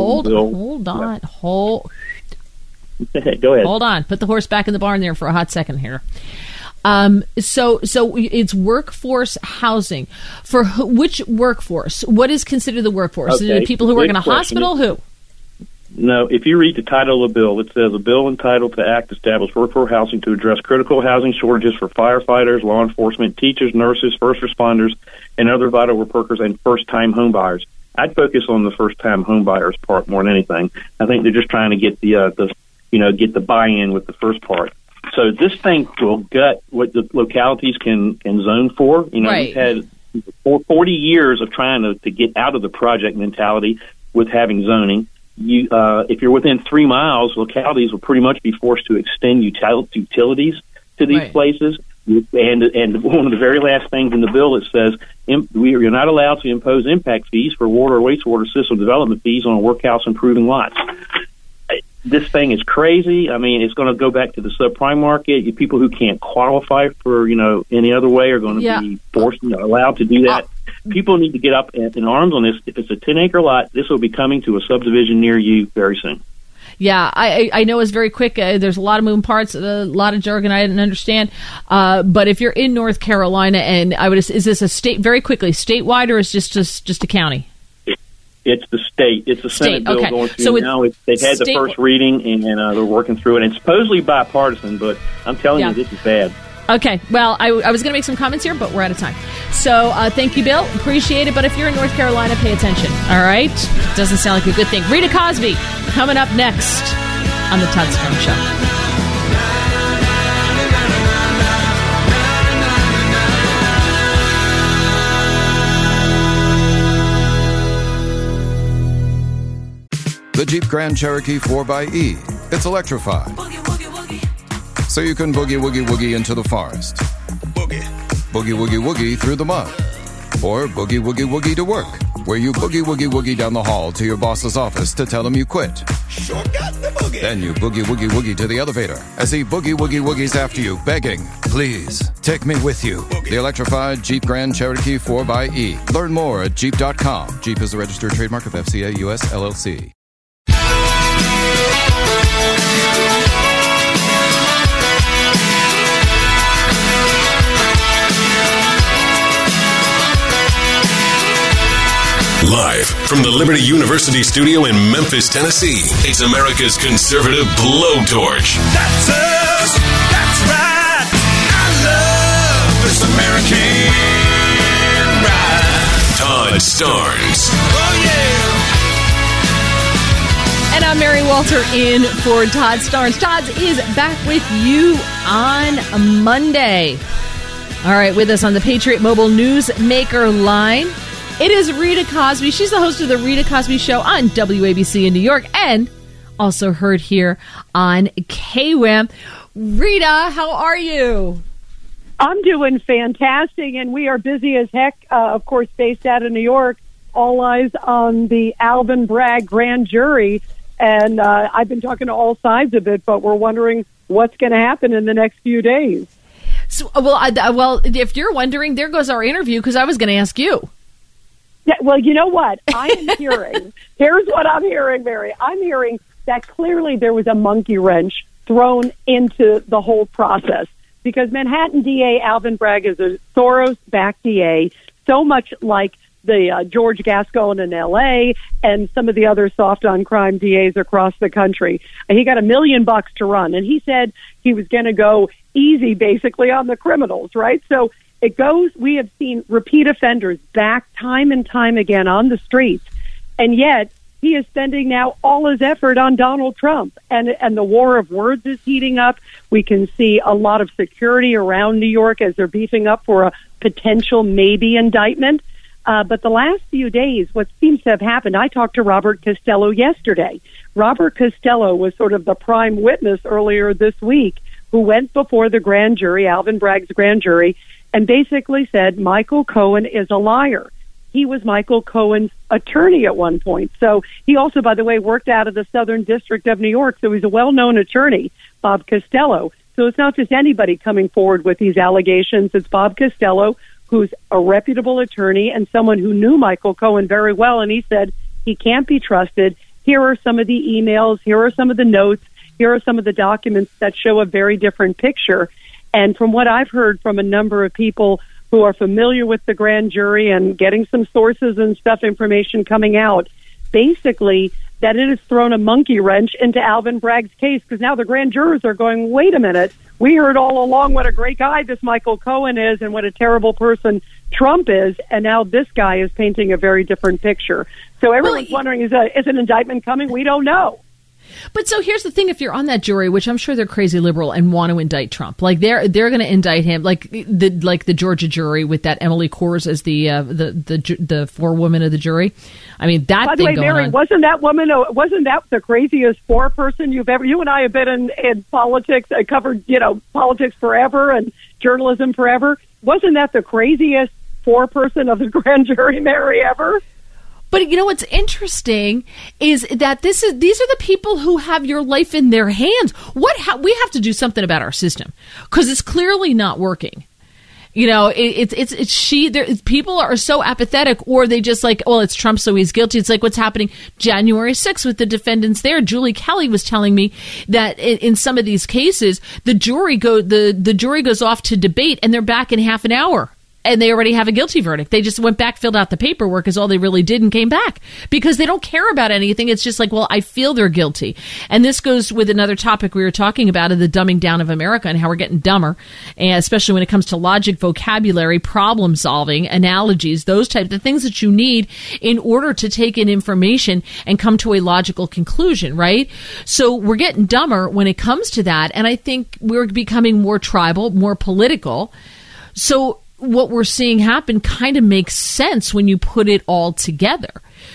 ahead. Hold on. Put the horse back in the barn there for a hot second here. So it's workforce housing for which workforce? What is considered the workforce? Okay. Is it people who work in a hospital? Who? No, if you read the title of the bill, it says a bill entitled to act establish workforce housing to address critical housing shortages for firefighters, law enforcement, teachers, nurses, first responders, and other vital workers and first-time homebuyers. I'd focus on the first-time homebuyers part more than anything. I think they're just trying to get get the buy-in with the first part. So this thing will gut what the localities can zone for. Right. We've had 40 years of trying to get out of the project mentality with having zoning. If you're within 3 miles, localities will pretty much be forced to extend utilities to these places. And one of the very last things in the bill, it says you're not allowed to impose impact fees for water or wastewater system development fees on workhouse improving lots. This thing is crazy. I mean, it's going to go back to the subprime market. People who can't qualify for any other way are going to be forced, allowed to do that. People need to get up in arms on this. If it's a 10-acre lot, this will be coming to a subdivision near you very soon. Yeah, I know it's very quick. There's a lot of moving parts, a lot of jargon I didn't understand. But if you're in North Carolina, and is this a state, very quickly, statewide, or is it just a county? It's the state. It's a Senate bill going through now. They've had the first reading, and they're working through it. And it's supposedly bipartisan, but I'm telling you, this is bad. Okay, well, I was going to make some comments here, but we're out of time. So thank you, Bill. Appreciate it. But if you're in North Carolina, pay attention. All right? Doesn't sound like a good thing. Rita Cosby coming up next on The Todd Stern Show. The Jeep Grand Cherokee 4xE. It's electrified. So you can boogie woogie woogie into the forest. Boogie woogie woogie through the mud. Or boogie woogie woogie to work, where you boogie woogie woogie down the hall to your boss's office to tell him you quit. Sure got the boogie. Then you boogie woogie woogie to the elevator as he boogie woogie woogies after you, begging, please, take me with you. Boogie. The electrified Jeep Grand Cherokee 4xE. Learn more at Jeep.com. Jeep is a registered trademark of FCA US LLC. Live from the Liberty University studio in Memphis, Tennessee, it's America's conservative blowtorch. That's us. That's right. I love this American ride. Todd Starnes. Oh, yeah. And I'm Mary Walter in for Todd Starnes. Todd is back with you on Monday. All right, with us on the Patriot Mobile Newsmaker line, it is Rita Cosby. She's the host of the Rita Cosby Show on WABC in New York and also heard here on KWAM. Rita, how are you? I'm doing fantastic, and we are busy as heck, of course, based out of New York. All eyes on the Alvin Bragg grand jury, and I've been talking to all sides of it, but we're wondering what's going to happen in the next few days. So, well, if you're wondering, there goes our interview, because I was going to ask you. Yeah, well, you know what? I am hearing, here's what I'm hearing, Mary. I'm hearing that clearly there was a monkey wrench thrown into the whole process because Manhattan DA Alvin Bragg is a Soros-backed DA, so much like the George Gascon in L.A. and some of the other soft-on-crime DAs across the country. He got $1 million to run, and he said he was going to go easy, basically, on the criminals, right? So it goes, we have seen repeat offenders back time and time again on the streets, and yet he is spending now all his effort on Donald Trump, and the war of words is heating up. We can see a lot of security around New York as they're beefing up for a potential maybe indictment. But the last few days, what seems to have happened, I talked to Robert Costello yesterday. Robert Costello was sort of the prime witness earlier this week who went before the grand jury, Alvin Bragg's grand jury, and basically said Michael Cohen is a liar. He was Michael Cohen's attorney at one point. So he also, by the way, worked out of the Southern District of New York, so he's a well-known attorney, Bob Costello. So it's not just anybody coming forward with these allegations. It's Bob Costello, who's a reputable attorney and someone who knew Michael Cohen very well, and he said he can't be trusted. Here are some of the emails. Here are some of the notes. Here are some of the documents that show a very different picture. And from what I've heard from a number of people who are familiar with the grand jury and getting some sources and stuff, information coming out, basically that it has thrown a monkey wrench into Alvin Bragg's case, because now the grand jurors are going, wait a minute, we heard all along what a great guy this Michael Cohen is and what a terrible person Trump is, and now this guy is painting a very different picture. So everyone's wondering, is an indictment coming? We don't know. But so here's the thing: if you're on that jury, which I'm sure they're crazy liberal and want to indict Trump, like they're going to indict him, like the Georgia jury with that Emily Kors as the forewoman of the jury. I mean, that. By the way, Mary, wasn't that the craziest foreperson you've ever? You and I have been in politics. I covered politics forever and journalism forever. Wasn't that the craziest foreperson of the grand jury, Mary, ever? But you know what's interesting is that these are the people who have your life in their hands. We have to do something about our system because it's clearly not working. You know, it's she. People are so apathetic, or they just like, well, it's Trump, so he's guilty. It's like what's happening January 6th with the defendants there. Julie Kelly was telling me that in some of these cases, the jury goes off to debate, and they're back in half an hour. And they already have a guilty verdict. They just went back, filled out the paperwork is all they really did, and came back because they don't care about anything. It's just like, well, I feel they're guilty. And this goes with another topic we were talking about of the dumbing down of America and how we're getting dumber, and especially when it comes to logic, vocabulary, problem solving, analogies, those types of things that you need in order to take in information and come to a logical conclusion, right? So we're getting dumber when it comes to that. And I think we're becoming more tribal, more political. So what we're seeing happen kind of makes sense when you put it all together.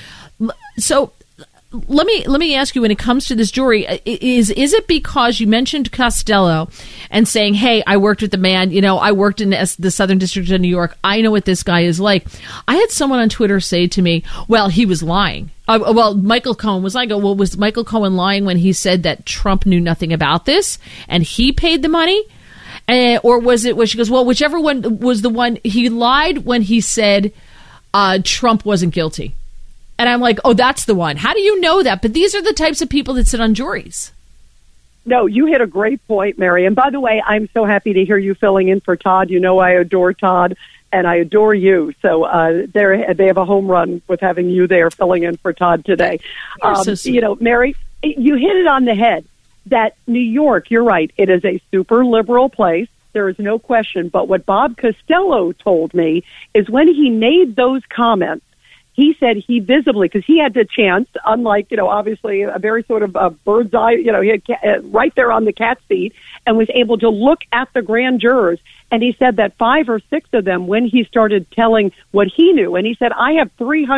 So let me ask you, when it comes to this jury, is it because you mentioned Costello and saying, hey, I worked with the man, you know, I worked in the Southern District of New York, I know what this guy is like. I had someone on Twitter say to me, well, he was lying. Michael Cohen was like, well, was Michael Cohen lying when he said that Trump knew nothing about this and he paid the money? Or was it, she goes, well, whichever one was the one, he lied when he said Trump wasn't guilty. And I'm like, oh, that's the one. How do you know that? But these are the types of people that sit on juries. No, you hit a great point, Mary. And by the way, I'm so happy to hear you filling in for Todd. You know I adore Todd, and I adore you. So they have a home run with having you there filling in for Todd today. You know, Mary, you hit it on the head. That New York, you're right, it is a super liberal place. There is no question. But what Bob Costello told me is when he made those comments, he said he visibly, because he had the chance, unlike, you know, obviously a very sort of bird's eye, you know, he had right there on the cat's feet and was able to look at the grand jurors. And he said that 5 or 6 of them, when he started telling what he knew, and he said, I have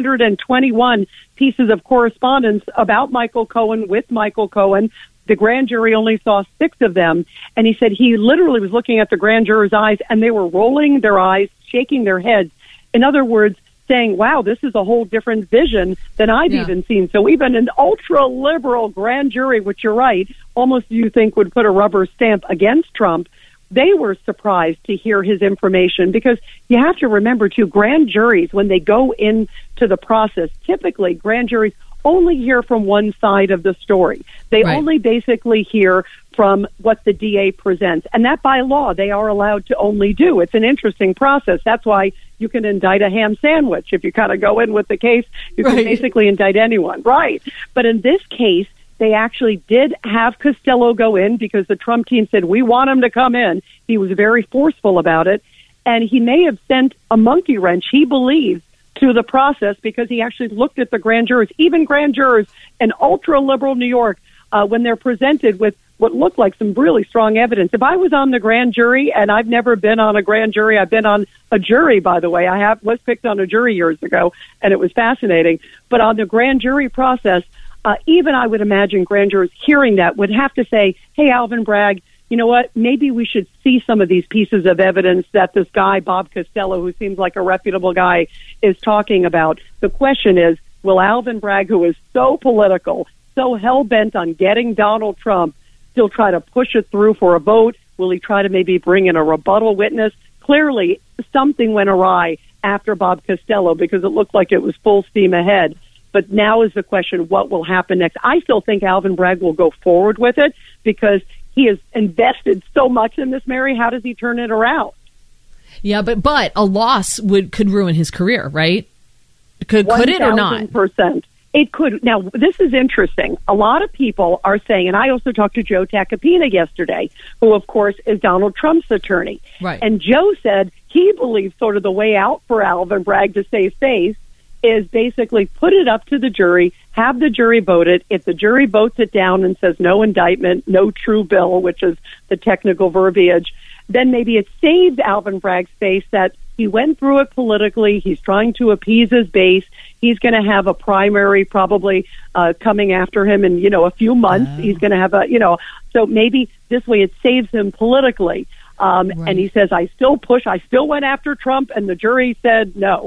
321 pieces of correspondence about Michael Cohen with Michael Cohen. The grand jury only saw 6 of them. And he said he literally was looking at the grand jurors' eyes, and they were rolling their eyes, shaking their heads. In other words, saying, wow, this is a whole different vision than I've even seen. So even an ultra-liberal grand jury, which you're right, almost you think would put a rubber stamp against Trump, they were surprised to hear his information, because you have to remember, too, grand juries, when they go into the process, typically grand juries only hear from one side of the story. They only basically hear from what the DA presents. And that by law, they are allowed to only do. It's an interesting process. That's why you can indict a ham sandwich. If you kind of go in with the case, you can basically indict anyone. Right. But in this case, they actually did have Costello go in because the Trump team said, we want him to come in. He was very forceful about it. And he may have sent a monkey wrench, he believes, to the process, because he actually looked at the grand jurors, even grand jurors in ultra-liberal New York, when they're presented with what looked like some really strong evidence. If I was on the grand jury, and I've never been on a grand jury, I've been on a jury, by the way. Was picked on a jury years ago, and it was fascinating. But on the grand jury process, even I would imagine grand jurors hearing that would have to say, hey, Alvin Bragg, you know what, maybe we should see some of these pieces of evidence that this guy, Bob Costello, who seems like a reputable guy, is talking about. The question is, will Alvin Bragg, who is so political, so hell-bent on getting Donald Trump, still try to push it through for a vote? Will he try to maybe bring in a rebuttal witness? Clearly, something went awry after Bob Costello, because it looked like it was full steam ahead. But now is the question, what will happen next? I still think Alvin Bragg will go forward with it, because he has invested so much in this, Mary. How does he turn it around? Yeah, but a loss could ruin his career, right? Could it or not? 1,000%. It could. Now, this is interesting. A lot of people are saying, and I also talked to Joe Tacopina yesterday, who, of course, is Donald Trump's attorney. Right. And Joe said he believes sort of the way out for Alvin Bragg to save face is basically put it up to the jury, have the jury vote it. If the jury votes it down and says no indictment, no true bill, which is the technical verbiage, then maybe it saves Alvin Bragg's face that he went through it politically. He's trying to appease his base. He's going to have a primary probably coming after him in, a few months. He's going to have so maybe this way it saves him politically. Right. And he says, I still went after Trump, and the jury said no.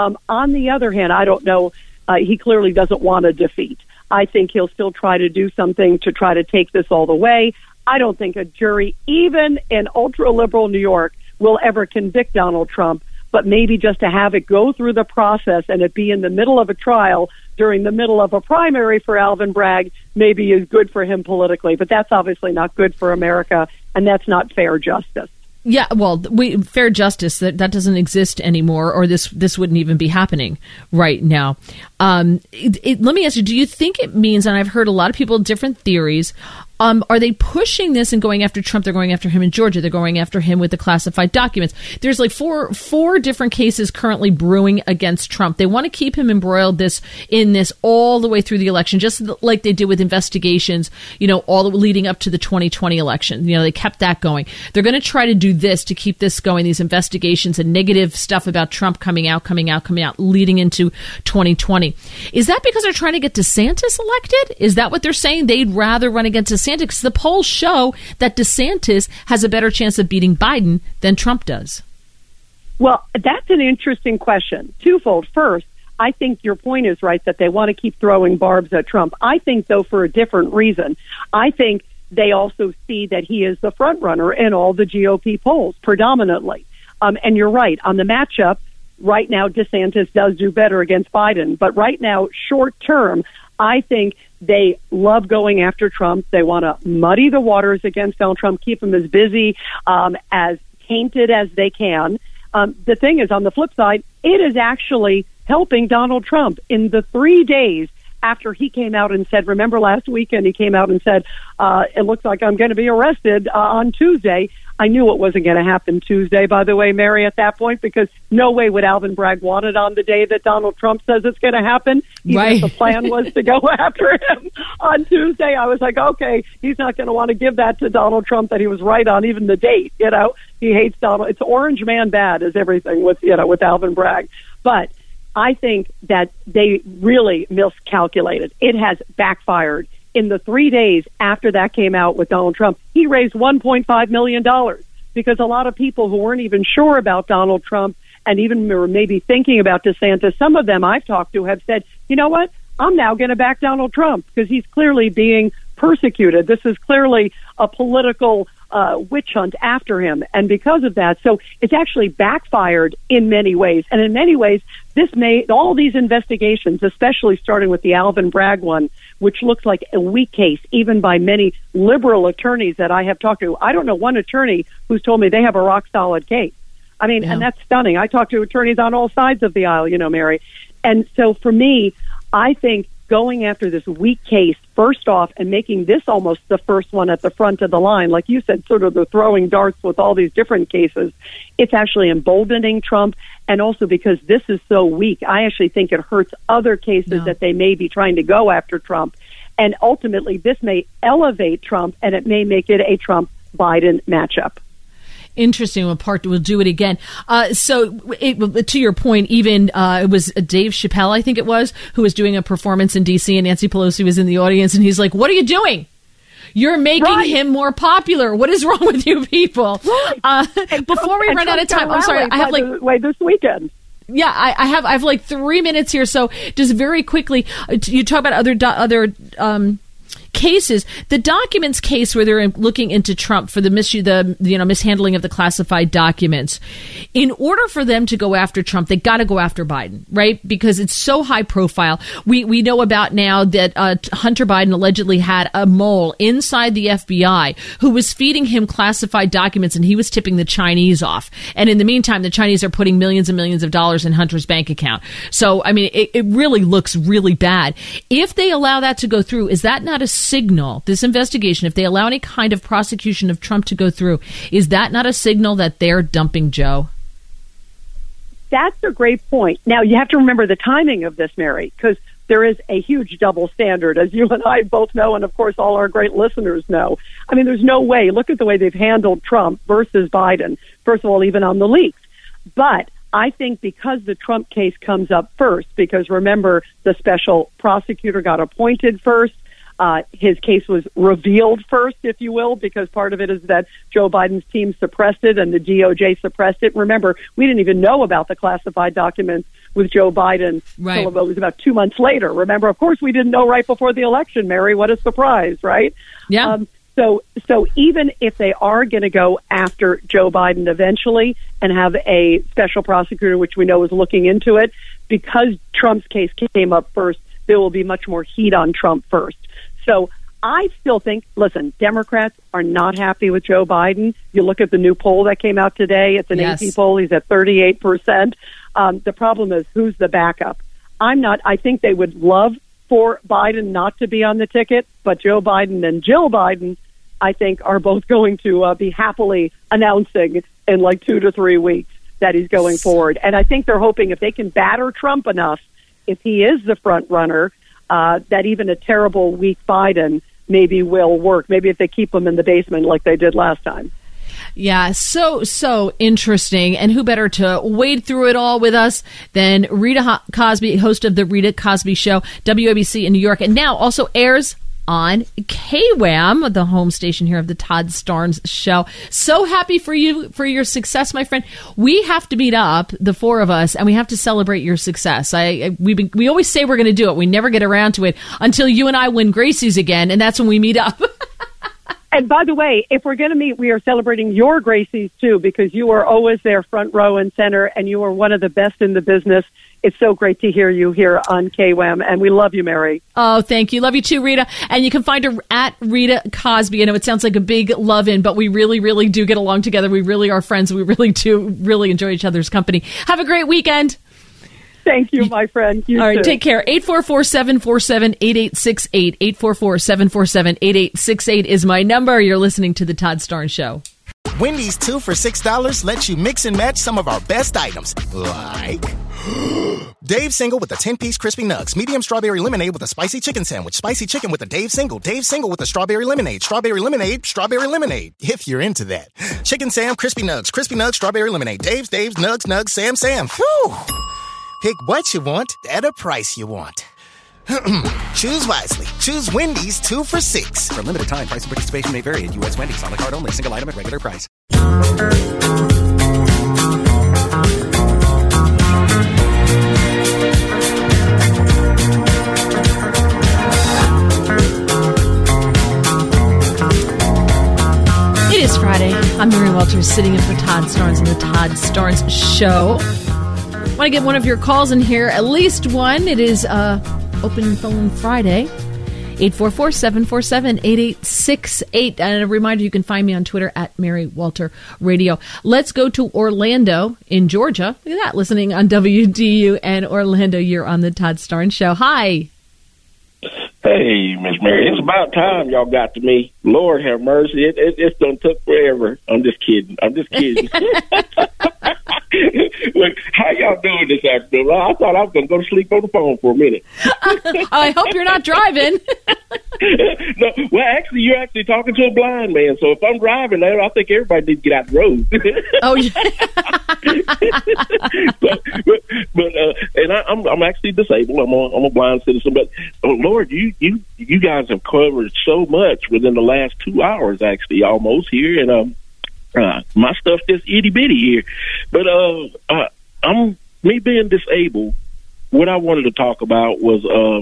On the other hand, I don't know. He clearly doesn't want a defeat. I think he'll still try to do something to try to take this all the way. I don't think a jury, even in ultra-liberal New York, will ever convict Donald Trump, but maybe just to have it go through the process and it be in the middle of a trial during the middle of a primary for Alvin Bragg maybe is good for him politically. But that's obviously not good for America, and that's not fair justice. Yeah, well, fair justice, that doesn't exist anymore, or this wouldn't even be happening right now. Let me ask you, do you think it means, and I've heard a lot of people, different theories, are they pushing this and going after Trump? They're going after him in Georgia. They're going after him with the classified documents. There's like four different cases currently brewing against Trump. They want to keep him embroiled in this all the way through the election, just like they did with investigations, all leading up to the 2020 election. They kept that going. They're going to try to do this to keep this going, these investigations and negative stuff about Trump coming out, leading into 2020. Is that because they're trying to get DeSantis elected? Is that what they're saying? They'd rather run against DeSantis? Because the polls show that DeSantis has a better chance of beating Biden than Trump does. Well, that's an interesting question. Twofold. First, I think your point is right that they want to keep throwing barbs at Trump. I think, though, for a different reason. I think they also see that he is the front runner in all the GOP polls, predominantly. And you're right. On the matchup, right now, DeSantis does do better against Biden. But right now, short term, I think they love going after Trump. They want to muddy the waters against Donald Trump, keep him as busy, as tainted as they can. The thing is, on the flip side, it is actually helping Donald Trump. In the 3 days after he came out and said, remember last weekend he came out and said, it looks like I'm going to be arrested on Tuesday. I knew it wasn't going to happen Tuesday, by the way, Mary, at that point, because no way would Alvin Bragg want it on the day that Donald Trump says it's going to happen. Even if the plan was to go after him on Tuesday, I was like, okay, he's not going to want to give that to Donald Trump that he was right on even the date. He hates Donald. It's orange man bad is everything with Alvin Bragg. But I think that they really miscalculated. It has backfired. In the 3 days after that came out with Donald Trump, he raised $1.5 million because a lot of people who weren't even sure about Donald Trump and even were maybe thinking about DeSantis, some of them I've talked to have said, you know what, I'm now going to back Donald Trump because he's clearly being persecuted. This is clearly a political witch hunt after him. And because of that, so it's actually backfired in many ways. And in many ways, all these investigations, especially starting with the Alvin Bragg one, which looks like a weak case, even by many liberal attorneys that I have talked to. I don't know one attorney who's told me they have a rock solid case. I mean, and that's stunning. I talk to attorneys on all sides of the aisle, Mary. And so for me, I think going after this weak case first off and making this almost the first one at the front of the line, like you said, sort of the throwing darts with all these different cases, it's actually emboldening Trump. And also because this is so weak, I actually think it hurts other cases that they may be trying to go after Trump. And ultimately, this may elevate Trump and it may make it a Trump-Biden matchup. Interesting. We'll do it again. To your point, even it was Dave Chappelle, I think it was, who was doing a performance in D.C. and Nancy Pelosi was in the audience and he's like, "What are you doing? You're making him more popular. What is wrong with you people?" Before we run out of time, I'm sorry. I have this weekend. Yeah, I have like 3 minutes here. So just very quickly, you talk about other cases. The documents case where they're looking into Trump for the mishandling of the classified documents. In order for them to go after Trump, they got to go after Biden, right? Because it's so high profile. We know about now that Hunter Biden allegedly had a mole inside the FBI who was feeding him classified documents, and he was tipping the Chinese off. And in the meantime, the Chinese are putting millions and millions of dollars in Hunter's bank account. So, I mean, it really looks really bad. If they allow that to go through, is that not a signal, this investigation, if they allow any kind of prosecution of Trump to go through, is that not a signal that they're dumping Joe? That's a great point. Now, you have to remember the timing of this, Mary, because there is a huge double standard, as you and I both know, and of course all our great listeners know. I mean, there's no way. Look at the way they've handled Trump versus Biden, first of all, even on the leaks. But I think because the Trump case comes up first, because remember, the special prosecutor got appointed first, his case was revealed first, if you will, because part of it is that Joe Biden's team suppressed it and the DOJ suppressed it. Remember, we didn't even know about the classified documents with Joe Biden until it was about 2 months later. Remember, of course, we didn't know right before the election, Mary. What a surprise, right? Yeah. So even if they are going to go after Joe Biden eventually and have a special prosecutor, which we know is looking into it, because Trump's case came up first, there will be much more heat on Trump first. So I still think, listen, Democrats are not happy with Joe Biden. You look at the new poll that came out today. It's an AP poll. He's at 38%. The problem is, who's the backup? I think they would love for Biden not to be on the ticket, but Joe Biden and Jill Biden, I think, are both going to be happily announcing in like 2 to 3 weeks that he's going forward. And I think they're hoping if they can batter Trump enough, if he is the front runner, that even a terrible, weak Biden maybe will work. Maybe if they keep him in the basement like they did last time. Yeah, so interesting. And who better to wade through it all with us than Rita Cosby, host of The Rita Cosby Show, WABC in New York, and now also airs on KWAM, the home station here of the Todd Starnes Show. So happy for you, for your success, my friend. We have to meet up, the four of us, and we have to celebrate your success. We always say we're going to do it. We never get around to it until you and I win Gracie's again, and that's when we meet up. And by the way, if we're going to meet, we are celebrating your Gracie's too, because you are always there front row and center, and you are one of the best in the business. It's so great to hear you here on KWAM, and we love you, Mary. Oh, thank you. Love you too, Rita. And you can find her at Rita Cosby. I know it sounds like a big love-in, but we really, really do get along together. We really are friends. We really do really enjoy each other's company. Have a great weekend. Thank you, my friend. You All right, too. take care. 844-747-8868. 844-747-8868 is my number. You're listening to The Todd Starnes Show. Wendy's 2 for $6 lets you mix and match some of our best items, like Dave Single with a 10-piece crispy nugs, medium strawberry lemonade with a spicy chicken sandwich, spicy chicken with a Dave Single with a strawberry lemonade, strawberry lemonade, if you're into that. Chicken Sam, crispy nugs, strawberry lemonade, Dave's, nugs, Sam. Whew. Pick what you want at a price you want. Choose wisely. Choose Wendy's 2 for $6. For a limited time, price and participation may vary at U.S. Wendy's. On the card only. Single item at regular price. It is Friday. I'm Mary Walters, sitting in for Todd Starnes on the Todd Starnes Show. I want to get one of your calls in here, at least one. It is Open Phone Friday, 844-747-8868. And a reminder, you can find me on Twitter at Mary Walter Radio. Let's go to Orlando in Georgia. Look at that, listening on WDU and Orlando. You're on the Todd Starnes Show. Hi. Hey, Miss Mary, it's about time y'all got to me. Lord have mercy. It's done took forever. I'm just kidding. Look, how y'all doing this afternoon? I thought I was going to go to sleep on the phone for a minute. I hope you're not driving. No, well, actually, you're actually talking to a blind man. So if I'm driving there, I think everybody needs to get out the road. Oh, yeah. And I'm actually disabled. I'm a blind citizen. But Lord, you guys have covered so much within the last 2 hours, actually, almost here, and my stuff just itty bitty here. But I'm me being disabled. What I wanted to talk about was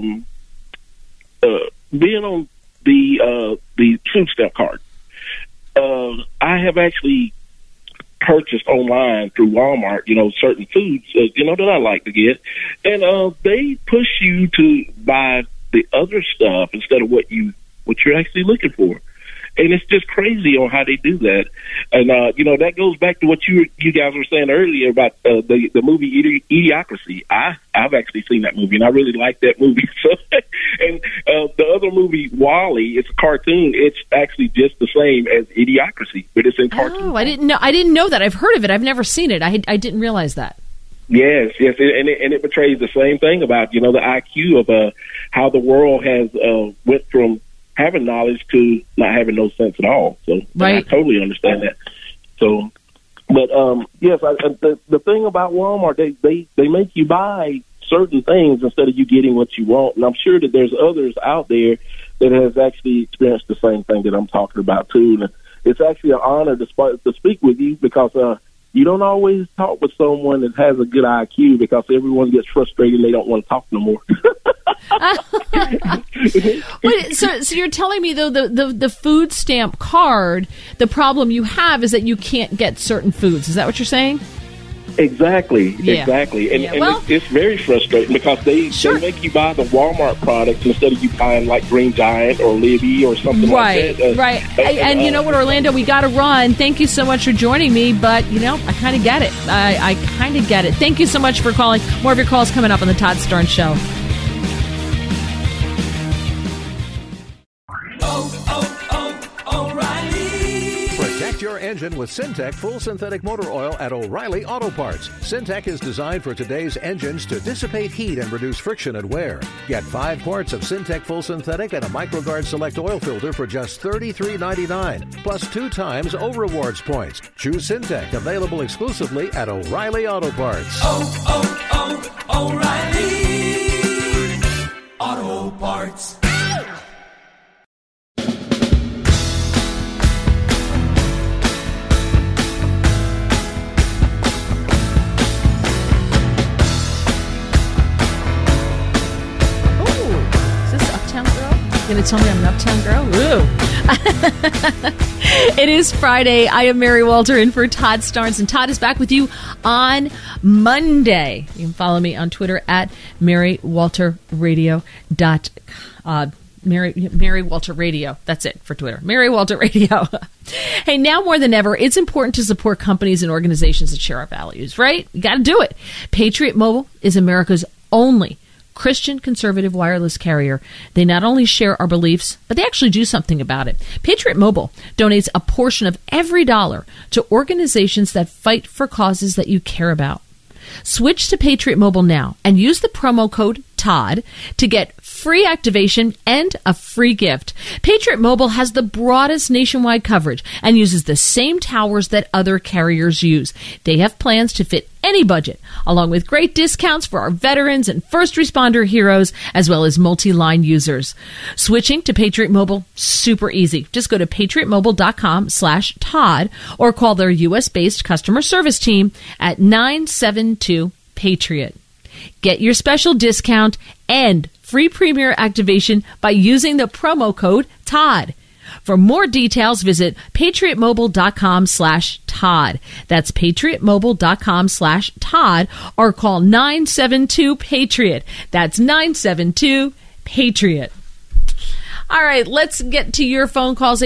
being on the food stamp card. I have actually purchased online through Walmart, certain foods, that I like to get, and they push you to buy the other stuff instead of what you're actually looking for. And it's just crazy on how they do that. And, that goes back to what you guys were saying earlier about the movie Idiocracy. I've actually seen that movie, and I really like that movie. So, and the other movie, WALL-E, it's a cartoon. It's actually just the same as Idiocracy, but it's in cartoon. Oh, I didn't know that. I've heard of it. I've never seen it. I didn't realize that. Yes, and it portrays the same thing about, the IQ of how the world has went from having knowledge to not having no sense at all. So right. I totally understand that. So, but yes, the thing about Walmart, they make you buy certain things instead of you getting what you want. And I'm sure that there's others out there that has actually experienced the same thing that I'm talking about too. And it's actually an honor to speak with you, because you don't always talk with someone that has a good IQ, because everyone gets frustrated and they don't want to talk no more. Wait, so you're telling me, though, the food stamp card, the problem you have is that you can't get certain foods. Is that what you're saying? Exactly. And it's very frustrating because they make you buy the Walmart products instead of you buying like Green Giant or Libby or something like that. Right. And you know what, Orlando, we got to run. Thank you so much for joining me, but, I kind of get it. I kind of get it. Thank you so much for calling. More of your calls coming up on the Todd Starnes Show. Your engine with Syntec full synthetic motor oil at O'Reilly Auto Parts. Syntec is designed for today's engines to dissipate heat and reduce friction and wear. Get 5 quarts of Syntec full synthetic and a MicroGuard Select oil filter for just $33.99, plus 2 times O Rewards points. Choose Syntec, available exclusively at O'Reilly Auto Parts. O'Reilly Auto Parts. Going to tell me I'm an uptown girl? Ooh. It is Friday. I am Mary Walter in for Todd Starnes, and Todd is back with you on Monday. You can follow me on Twitter at MaryWalterRadio. Mary Walter Radio. That's it for Twitter. Mary Walter Radio. Hey, now more than ever, it's important to support companies and organizations that share our values, right? You got to do it. Patriot Mobile is America's only Christian conservative wireless carrier. They not only share our beliefs, but they actually do something about it. Patriot Mobile donates a portion of every dollar to organizations that fight for causes that you care about. Switch to Patriot Mobile now and use the promo code TODD to get free activation and a free gift. Patriot Mobile has the broadest nationwide coverage and uses the same towers that other carriers use. They have plans to fit any budget, along with great discounts for our veterans and first responder heroes, as well as multi-line users. Switching to Patriot Mobile, super easy. Just go to patriotmobile.com/Todd or call their U.S.-based customer service team at 972-PATRIOT. Get your special discount and free premier activation by using the promo code TODD. For more details, visit patriotmobile.com/Todd. That's patriotmobile.com/Todd or call 972-PATRIOT. That's 972-PATRIOT. All right, let's get to your phone calls,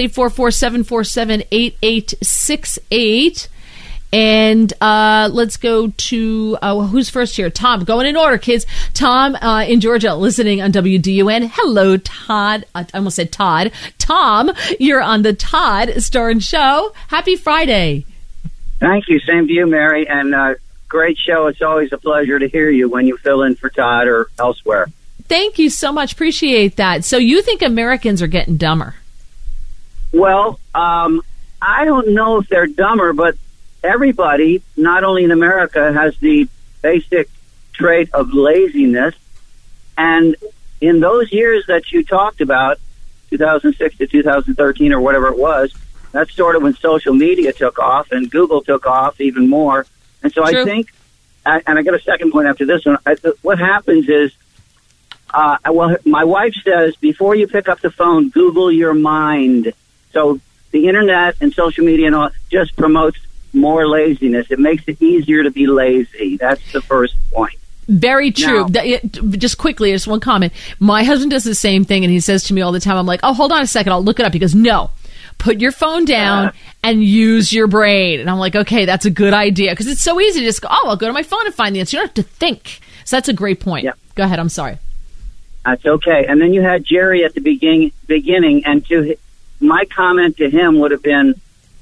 844-747-8868. And let's go to, who's first here? Tom, going in order, kids. Tom in Georgia, listening on WDUN. Hello, Todd. I almost said Todd. Tom, you're on the Todd Starnes Show. Happy Friday. Thank you. Same to you, Mary. And great show. It's always a pleasure to hear you when you fill in for Todd or elsewhere. Thank you so much. Appreciate that. So you think Americans are getting dumber? Well, I don't know if they're dumber, but everybody, not only in America, has the basic trait of laziness. And in those years that you talked about, 2006 to 2013 or whatever it was, that's sort of when social media took off and Google took off even more. And so True. I think, and I got a second point after this one, what happens is, my wife says, before you pick up the phone, Google your mind. So the internet and social media and all just promotes more laziness. It makes it easier to be lazy. That's the first point. Very true. Now, just quickly, just one comment. My husband does the same thing, and he says to me all the time, I'm like, oh, hold on a second, I'll look it up. He goes, no, put your phone down and use your brain. And I'm like, okay, that's a good idea. Because it's so easy to just go, oh, I'll go to my phone and find the answer. You don't have to think. So that's a great point. Yeah. Go ahead. I'm sorry. That's okay. And then you had Jerry at the beginning, and my comment to him would have been,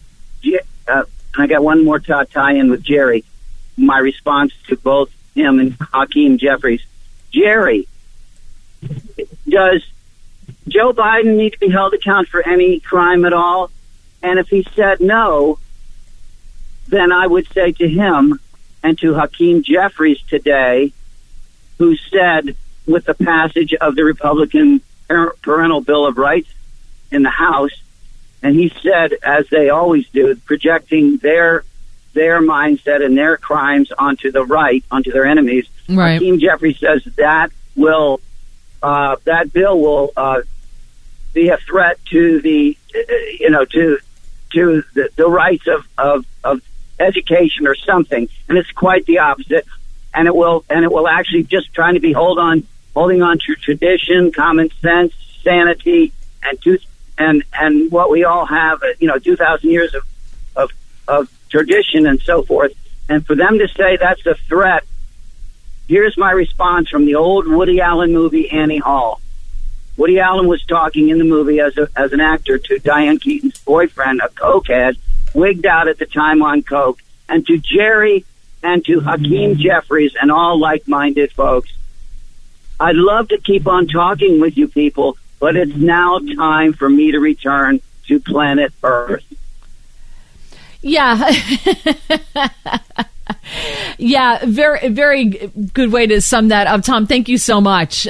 I got one more tie-in with Jerry. My response to both him and Hakeem Jeffries. Jerry, does Joe Biden need to be held accountable for any crime at all? And if he said no, then I would say to him and to Hakeem Jeffries today, who said with the passage of the Republican Parental Bill of Rights in the House, and he said, as they always do, projecting their mindset and their crimes onto the right, onto their enemies. Right. Hakeem Jeffries says that will that bill will be a threat to the the rights of education or something, and it's quite the opposite. And it will actually just trying to be holding on to tradition, common sense, sanity, and what we all have, 2,000 years of tradition and so forth. And for them to say that's a threat, here's my response from the old Woody Allen movie Annie Hall. Woody Allen was talking in the movie as an actor to Diane Keaton's boyfriend, a cokehead, wigged out at the time on coke, and to Jerry and to Hakeem Jeffries and all like-minded folks. I'd love to keep on talking with you people, but it's now time for me to return to planet Earth. Yeah. Yeah, very, very good way to sum that up, Tom. Thank you so much.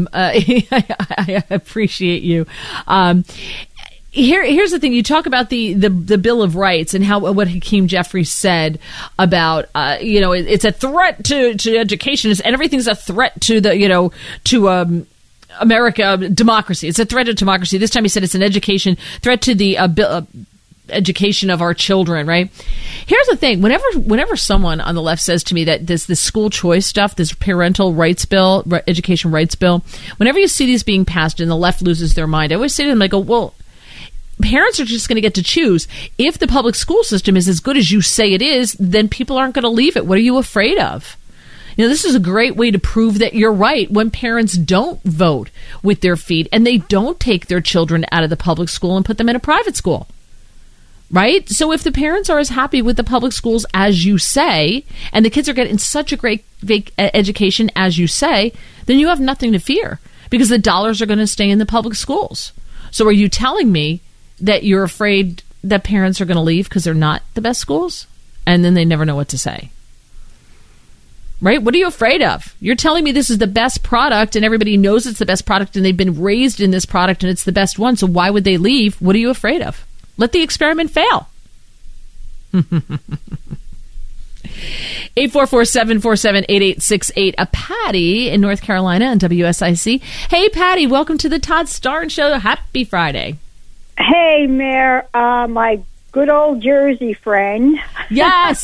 I appreciate you. Here's the thing. You talk about the Bill of Rights and what Hakeem Jeffries said about, it's a threat to education, and everything's a threat to to America, democracy. It's a threat to democracy. This time he said it's an education threat to the education of our children, right? Here's the thing. Whenever someone on the left says to me that this school choice stuff, this parental rights bill, education rights bill, whenever you see these being passed and the left loses their mind, I always say to them, I go, well, parents are just going to get to choose. If the public school system is as good as you say it is, then people aren't going to leave it. What are you afraid of? This is a great way to prove that you're right when parents don't vote with their feet and they don't take their children out of the public school and put them in a private school. Right? So if the parents are as happy with the public schools as you say, and the kids are getting such a great education as you say, then you have nothing to fear because the dollars are going to stay in the public schools. So are you telling me that you're afraid that parents are going to leave because they're not the best schools? And then they never know what to say. Right? What are you afraid of? You're telling me this is the best product and everybody knows it's the best product and they've been raised in this product and it's the best one. So why would they leave? What are you afraid of? Let the experiment fail. 844-747-8868. Patty in North Carolina on WSIC. Hey, Patty, welcome to the Todd Starnes Show. Happy Friday. Hey, Mayor, my good old Jersey friend. Yes.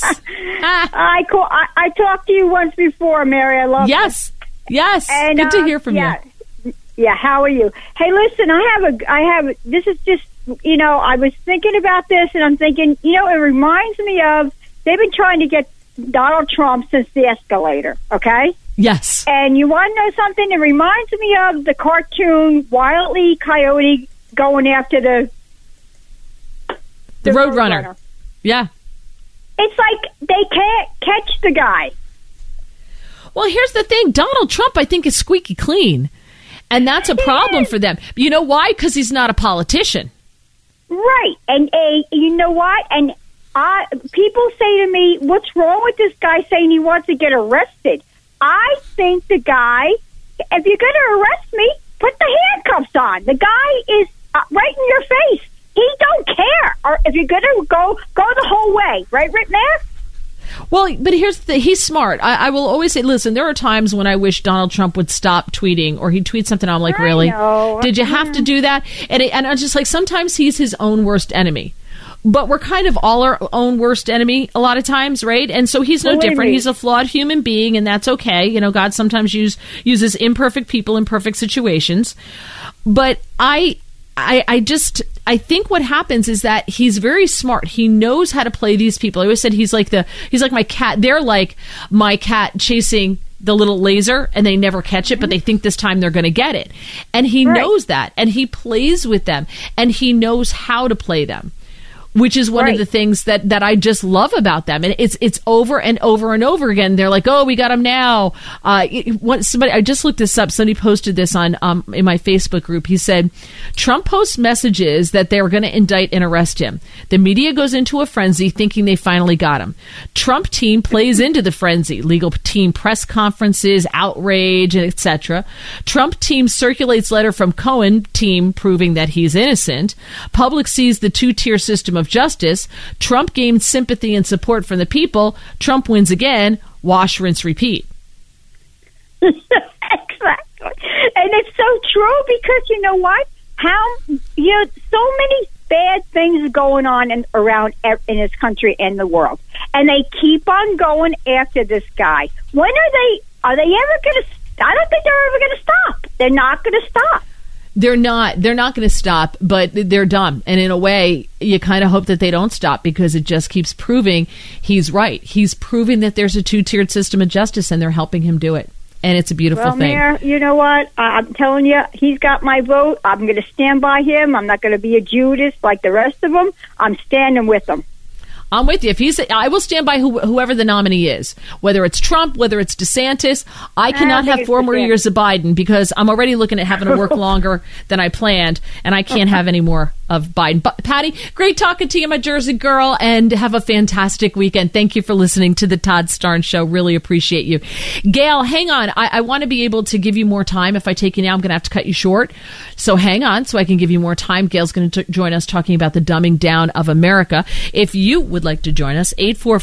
I talked to you once before, Mary. I love Yes. And, good to hear from you. Yeah. How are you? Hey, listen, this is just, I was thinking about this and I'm thinking, it reminds me of, they've been trying to get Donald Trump since the escalator. Okay. Yes. And you want to know something? It reminds me of the cartoon Wile E. Coyote going after the Roadrunner. Yeah. It's like they can't catch the guy. Well, here's the thing. Donald Trump, I think, is squeaky clean. And that's a problem for them. You know why? Because he's not a politician. Right. And you know what? And people say to me, what's wrong with this guy saying he wants to get arrested? I think the guy, if you're going to arrest me, put the handcuffs on. The guy is right in your face. He don't care. Or if you're going to go the whole way. Right, Mayor? Well, but here's the thing. He's smart. I will always say, listen, there are times when I wish Donald Trump would stop tweeting or he'd tweet something. I'm like, really? Did you have to do that? And I'm just like, sometimes he's his own worst enemy. But we're kind of all our own worst enemy a lot of times, right? And so he's no different. He's a flawed human being, and that's okay. God sometimes uses imperfect people in perfect situations. But I think what happens is that he's very smart. He knows how to play these people. I always said he's like my cat. They're like my cat chasing the little laser and they never catch it, but they think this time they're going to get it. And he knows that, and he plays with them, and he knows how to play them, which is one of the things that I just love about them. And it's over and over and over again. They're like, oh, we got him now. I just looked this up. Somebody posted this on in my Facebook group. He said, Trump posts messages that they're going to indict and arrest him. The media goes into a frenzy thinking they finally got him. Trump team plays into the frenzy. Legal team press conferences, outrage, etc. Trump team circulates letter from Cohen team proving that he's innocent. Public sees the two-tier system of justice. Trump gained sympathy and support from the people. Trump wins again. Wash, rinse, repeat. Exactly. And it's so true because you know what? So many bad things going on around in this country and the world, and they keep on going after this guy. When are they ever going to? I don't think they're ever going to stop. They're not going to stop. They're not going to stop, but they're dumb. And in a way, you kind of hope that they don't stop because it just keeps proving he's right. He's proving that there's a two-tiered system of justice, and they're helping him do it. And it's a beautiful thing. Mayor, you know what? I'm telling you, he's got my vote. I'm going to stand by him. I'm not going to be a Judas like the rest of them. I'm standing with him. I'm with you. I will stand by whoever the nominee is, whether it's Trump, whether it's DeSantis. I cannot have 4 more years of Biden because I'm already looking at having to work longer than I planned, and I can't have any more of Biden. But Patty, great talking to you, my Jersey girl, and have a fantastic weekend. Thank you for listening to the Todd Starnes Show. Really appreciate you. Gail, hang on. I want to be able to give you more time. If I take you now, I'm going to have to cut you short. So hang on so I can give you more time. Gail's going to join us talking about the dumbing down of America. If you would like to join us,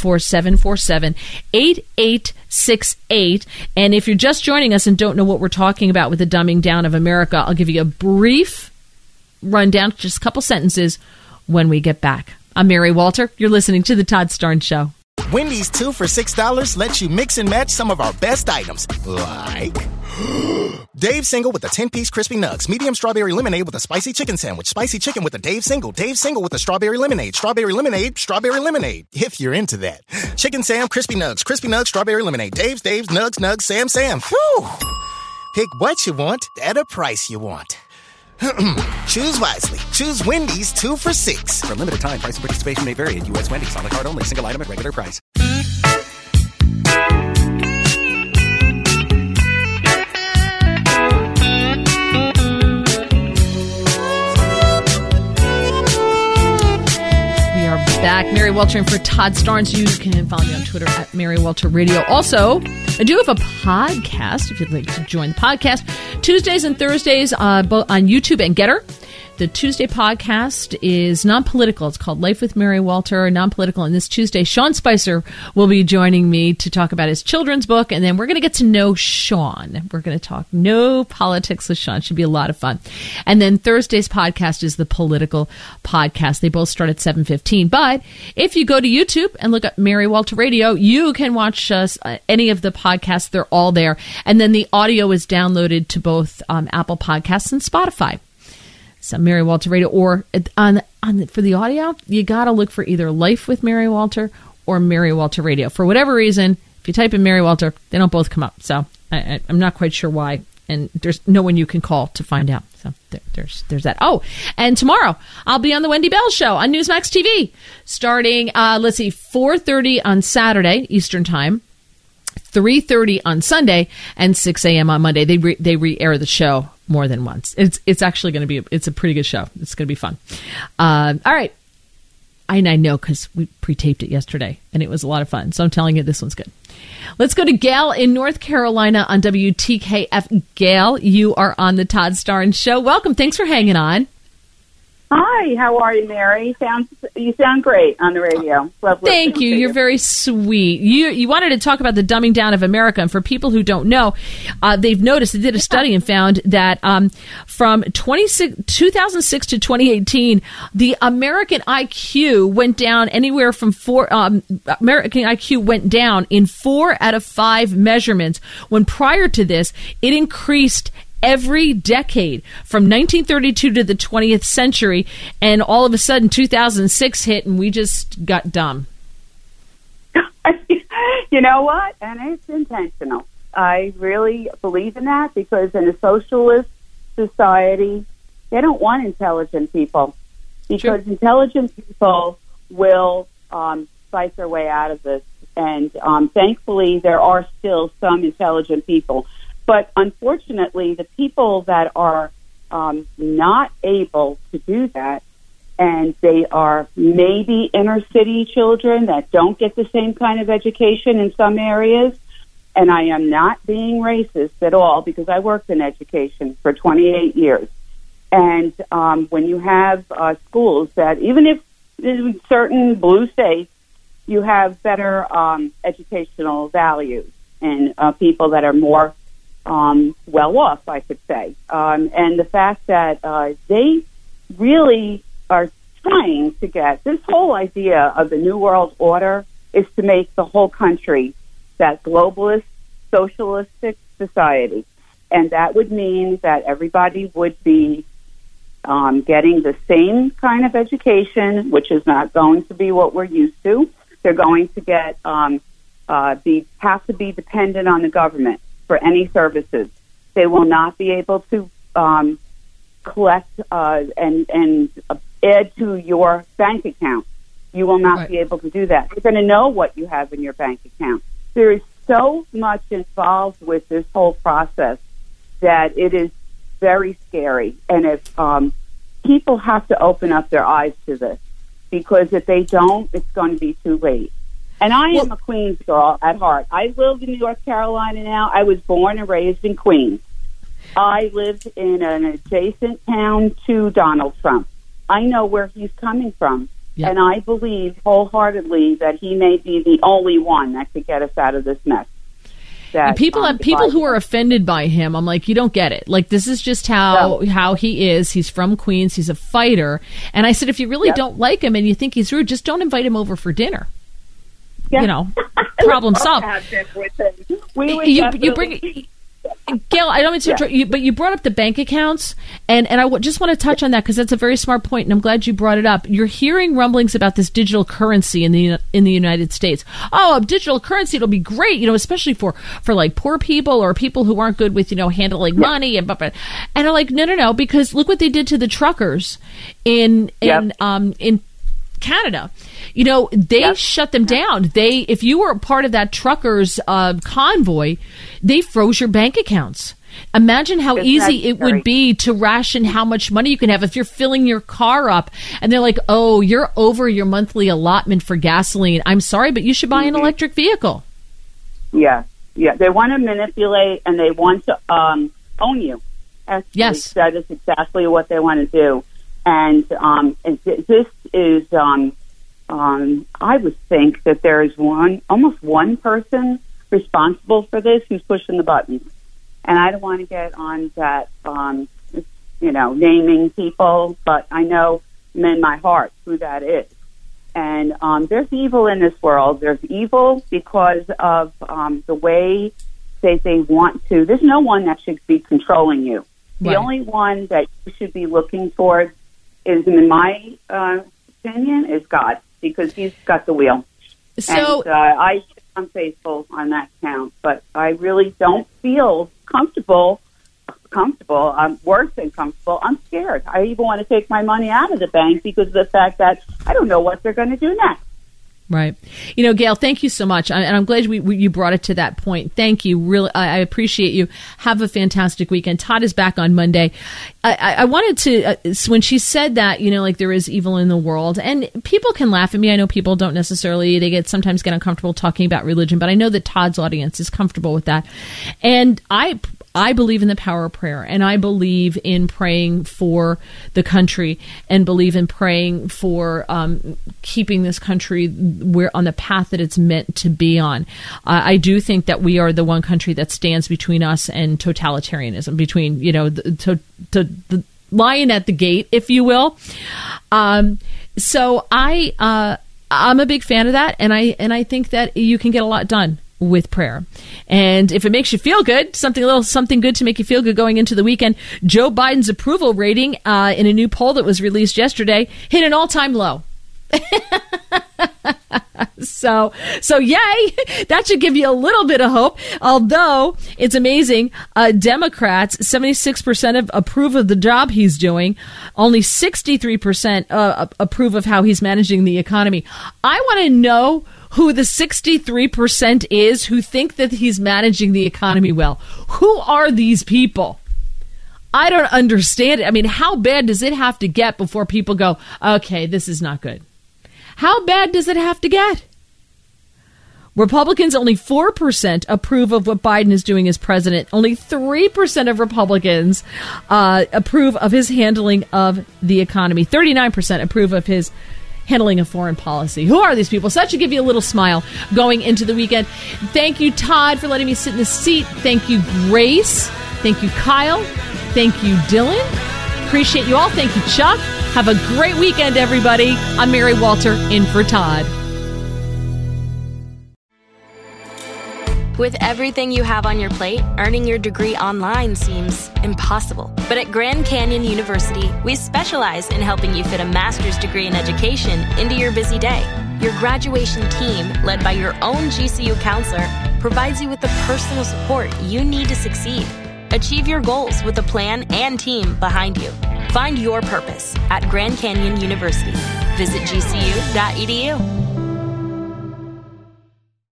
844-747-8868. And if you're just joining us and don't know what we're talking about with the dumbing down of America, I'll give you a brief rundown, just a couple sentences when we get back. I'm Mary Walter. You're listening to The Todd Starnes Show. Wendy's 2 for $6 lets you mix and match some of our best items, like Dave Single with a 10-piece crispy nugs, medium strawberry lemonade with a spicy chicken sandwich, spicy chicken with a Dave Single with a strawberry lemonade, strawberry lemonade, if you're into that. Chicken Sam, crispy nugs, strawberry lemonade, Dave's, nugs, Sam. Whew. Pick what you want at a price you want. Choose wisely. Choose Wendy's 2 for $6. For a limited time, price and participation may vary at U.S. Wendy's. On the card only. Single item at regular price. Back, Mary Walter, and for Todd Starnes, you can follow me on Twitter at Mary Walter Radio. Also, I do have a podcast if you'd like to join the podcast. Tuesdays and Thursdays, both on YouTube and Getter. The Tuesday podcast is non-political. It's called Life with Mary Walter, non-political. And this Tuesday, Sean Spicer will be joining me to talk about his children's book. And then we're going to get to know Sean. We're going to talk no politics with Sean. Should be a lot of fun. And then Thursday's podcast is the political podcast. They both start at 7:15. But if you go to YouTube and look at Mary Walter Radio, you can watch any of the podcasts. They're all there. And then the audio is downloaded to both Apple Podcasts and Spotify. So Mary Walter Radio, or for the audio, you got to look for either Life with Mary Walter or Mary Walter Radio. For whatever reason, if you type in Mary Walter, they don't both come up. So I'm not quite sure why, and there's no one you can call to find out. So there's that. Oh, and tomorrow I'll be on the Wendy Bell Show on Newsmax TV, starting 4:30 on Saturday Eastern Time, 3:30 on Sunday, and 6 a.m. on Monday. They re-air the show more than once. It's actually going to be it's a pretty good show. It's going to be fun. All right. I know because we pre-taped it yesterday and it was a lot of fun. So I'm telling you, this one's good. Let's go to Gail in North Carolina on WTKF. Gail, you are on the Todd Starnes Show. Welcome. Thanks for hanging on. Hi, how are you, Mary? You sound great on the radio. Lovely. Thank you. You're very sweet. You wanted to talk about the dumbing down of America, and for people who don't know, they've noticed, they did a study and found that from 2006 to 2018, the American IQ went down anywhere from American IQ went down in 4 out of 5 measurements, when prior to this, it increased every decade from 1932 to the 20th century, and all of a sudden 2006 hit and we just got dumb. You know what? And it's intentional. I really believe in that, because in a socialist society, they don't want intelligent people, because intelligent people will fight their way out of this. And thankfully, there are still some intelligent people. But unfortunately, the people that are not able to do that, and they are maybe inner city children that don't get the same kind of education in some areas, and I am not being racist at all, because I worked in education for 28 years. And when you have schools that, even if in certain blue states, you have better educational values and people that are more well off, I could say. And the fact that they really are trying to get this whole idea of the New World Order is to make the whole country that globalist, socialistic society. And that would mean that everybody would be getting the same kind of education, which is not going to be what we're used to. They're going to get have to be dependent on the government for any services. They will not be able to collect and add to your bank account. You will not be able to do that. You're going to know what you have in your bank account. There is so much involved with this whole process that it is very scary. And if people have to open up their eyes to this, because if they don't, it's going to be too late. And I am a Queens girl at heart. I live in North Carolina now. I was born and raised in Queens. I lived in an adjacent town to Donald Trump. I know where he's coming from. Yep. And I believe wholeheartedly that he may be the only one that could get us out of this mess. People who are offended by him. I'm like, you don't get it. Like, this is just how he is. He's from Queens. He's a fighter. And I said, if you really don't like him and you think he's rude, just don't invite him over for dinner. Yeah. You know, problem solved. You bring Gail, I don't mean to interrupt you, but you brought up the bank accounts, and I just want to touch on that because that's a very smart point, and I'm glad you brought it up. You're hearing rumblings about this digital currency in the United States. Oh, digital currency, it'll be great, you know, especially for like poor people or people who aren't good with, you know, handling money and I'm like, no, because look what they did to the truckers in Canada. You know, they shut them down. If you were a part of that truckers convoy, they froze your bank accounts. Imagine how easy it would be to ration how much money you can have if you're filling your car up and they're like, oh, you're over your monthly allotment for gasoline. I'm sorry, but you should buy an electric vehicle. Yeah. They want to manipulate and they want to own you. Actually, yes. That is exactly what they want to do. And this is, I would think that there is almost one person responsible for this who's pushing the buttons. And I don't want to get on that, naming people, but I know in my heart who that is. And there's evil in this world. There's evil because of the way they want to. There's no one that should be controlling you. The only one that you should be looking towards is, in my opinion, is God, because he's got the wheel. So and, I'm faithful on that count, but I really don't feel comfortable. I'm worse than comfortable. I'm scared. I even want to take my money out of the bank because of the fact that I don't know what they're going to do next. Right. You know, Gail, thank you so much. And I'm glad you brought it to that point. Thank you. Really, I appreciate you. Have a fantastic weekend. Todd is back on Monday. I wanted to, when she said that, like there is evil in the world, and people can laugh at me. I know people don't necessarily, they sometimes get uncomfortable talking about religion, but I know that Todd's audience is comfortable with that. And I believe in the power of prayer, and I believe in praying for the country, and believe in praying for keeping this country on the path that it's meant to be on. I do think that we are the one country that stands between us and totalitarianism, between the lion at the gate, if you will. So I'm a big fan of that, and I think that you can get a lot done with prayer. And if it makes you feel good, something good to make you feel good going into the weekend, Joe Biden's approval rating in a new poll that was released yesterday hit an all-time low. So yay! That should give you a little bit of hope. Although it's amazing, Democrats 76% approve of the job he's doing. Only 63% approve of how he's managing the economy. I want to know who the 63% is who think that he's managing the economy well. Who are these people? I don't understand it. I mean, how bad does it have to get before people go, okay, this is not good? How bad does it have to get? Republicans, only 4% approve of what Biden is doing as president. Only 3% of Republicans approve of his handling of the economy. 39% approve of his handling a foreign policy. Who are these people? So that should give you a little smile going into the weekend. Thank you, Todd, for letting me sit in the seat. Thank you, Grace. Thank you, Kyle. Thank you, Dylan. Appreciate you all. Thank you, Chuck. Have a great weekend, everybody. I'm Mary Walter, in for Todd. With everything you have on your plate, earning your degree online seems impossible. But at Grand Canyon University, we specialize in helping you fit a master's degree in education into your busy day. Your graduation team, led by your own GCU counselor, provides you with the personal support you need to succeed. Achieve your goals with a plan and team behind you. Find your purpose at Grand Canyon University. Visit gcu.edu.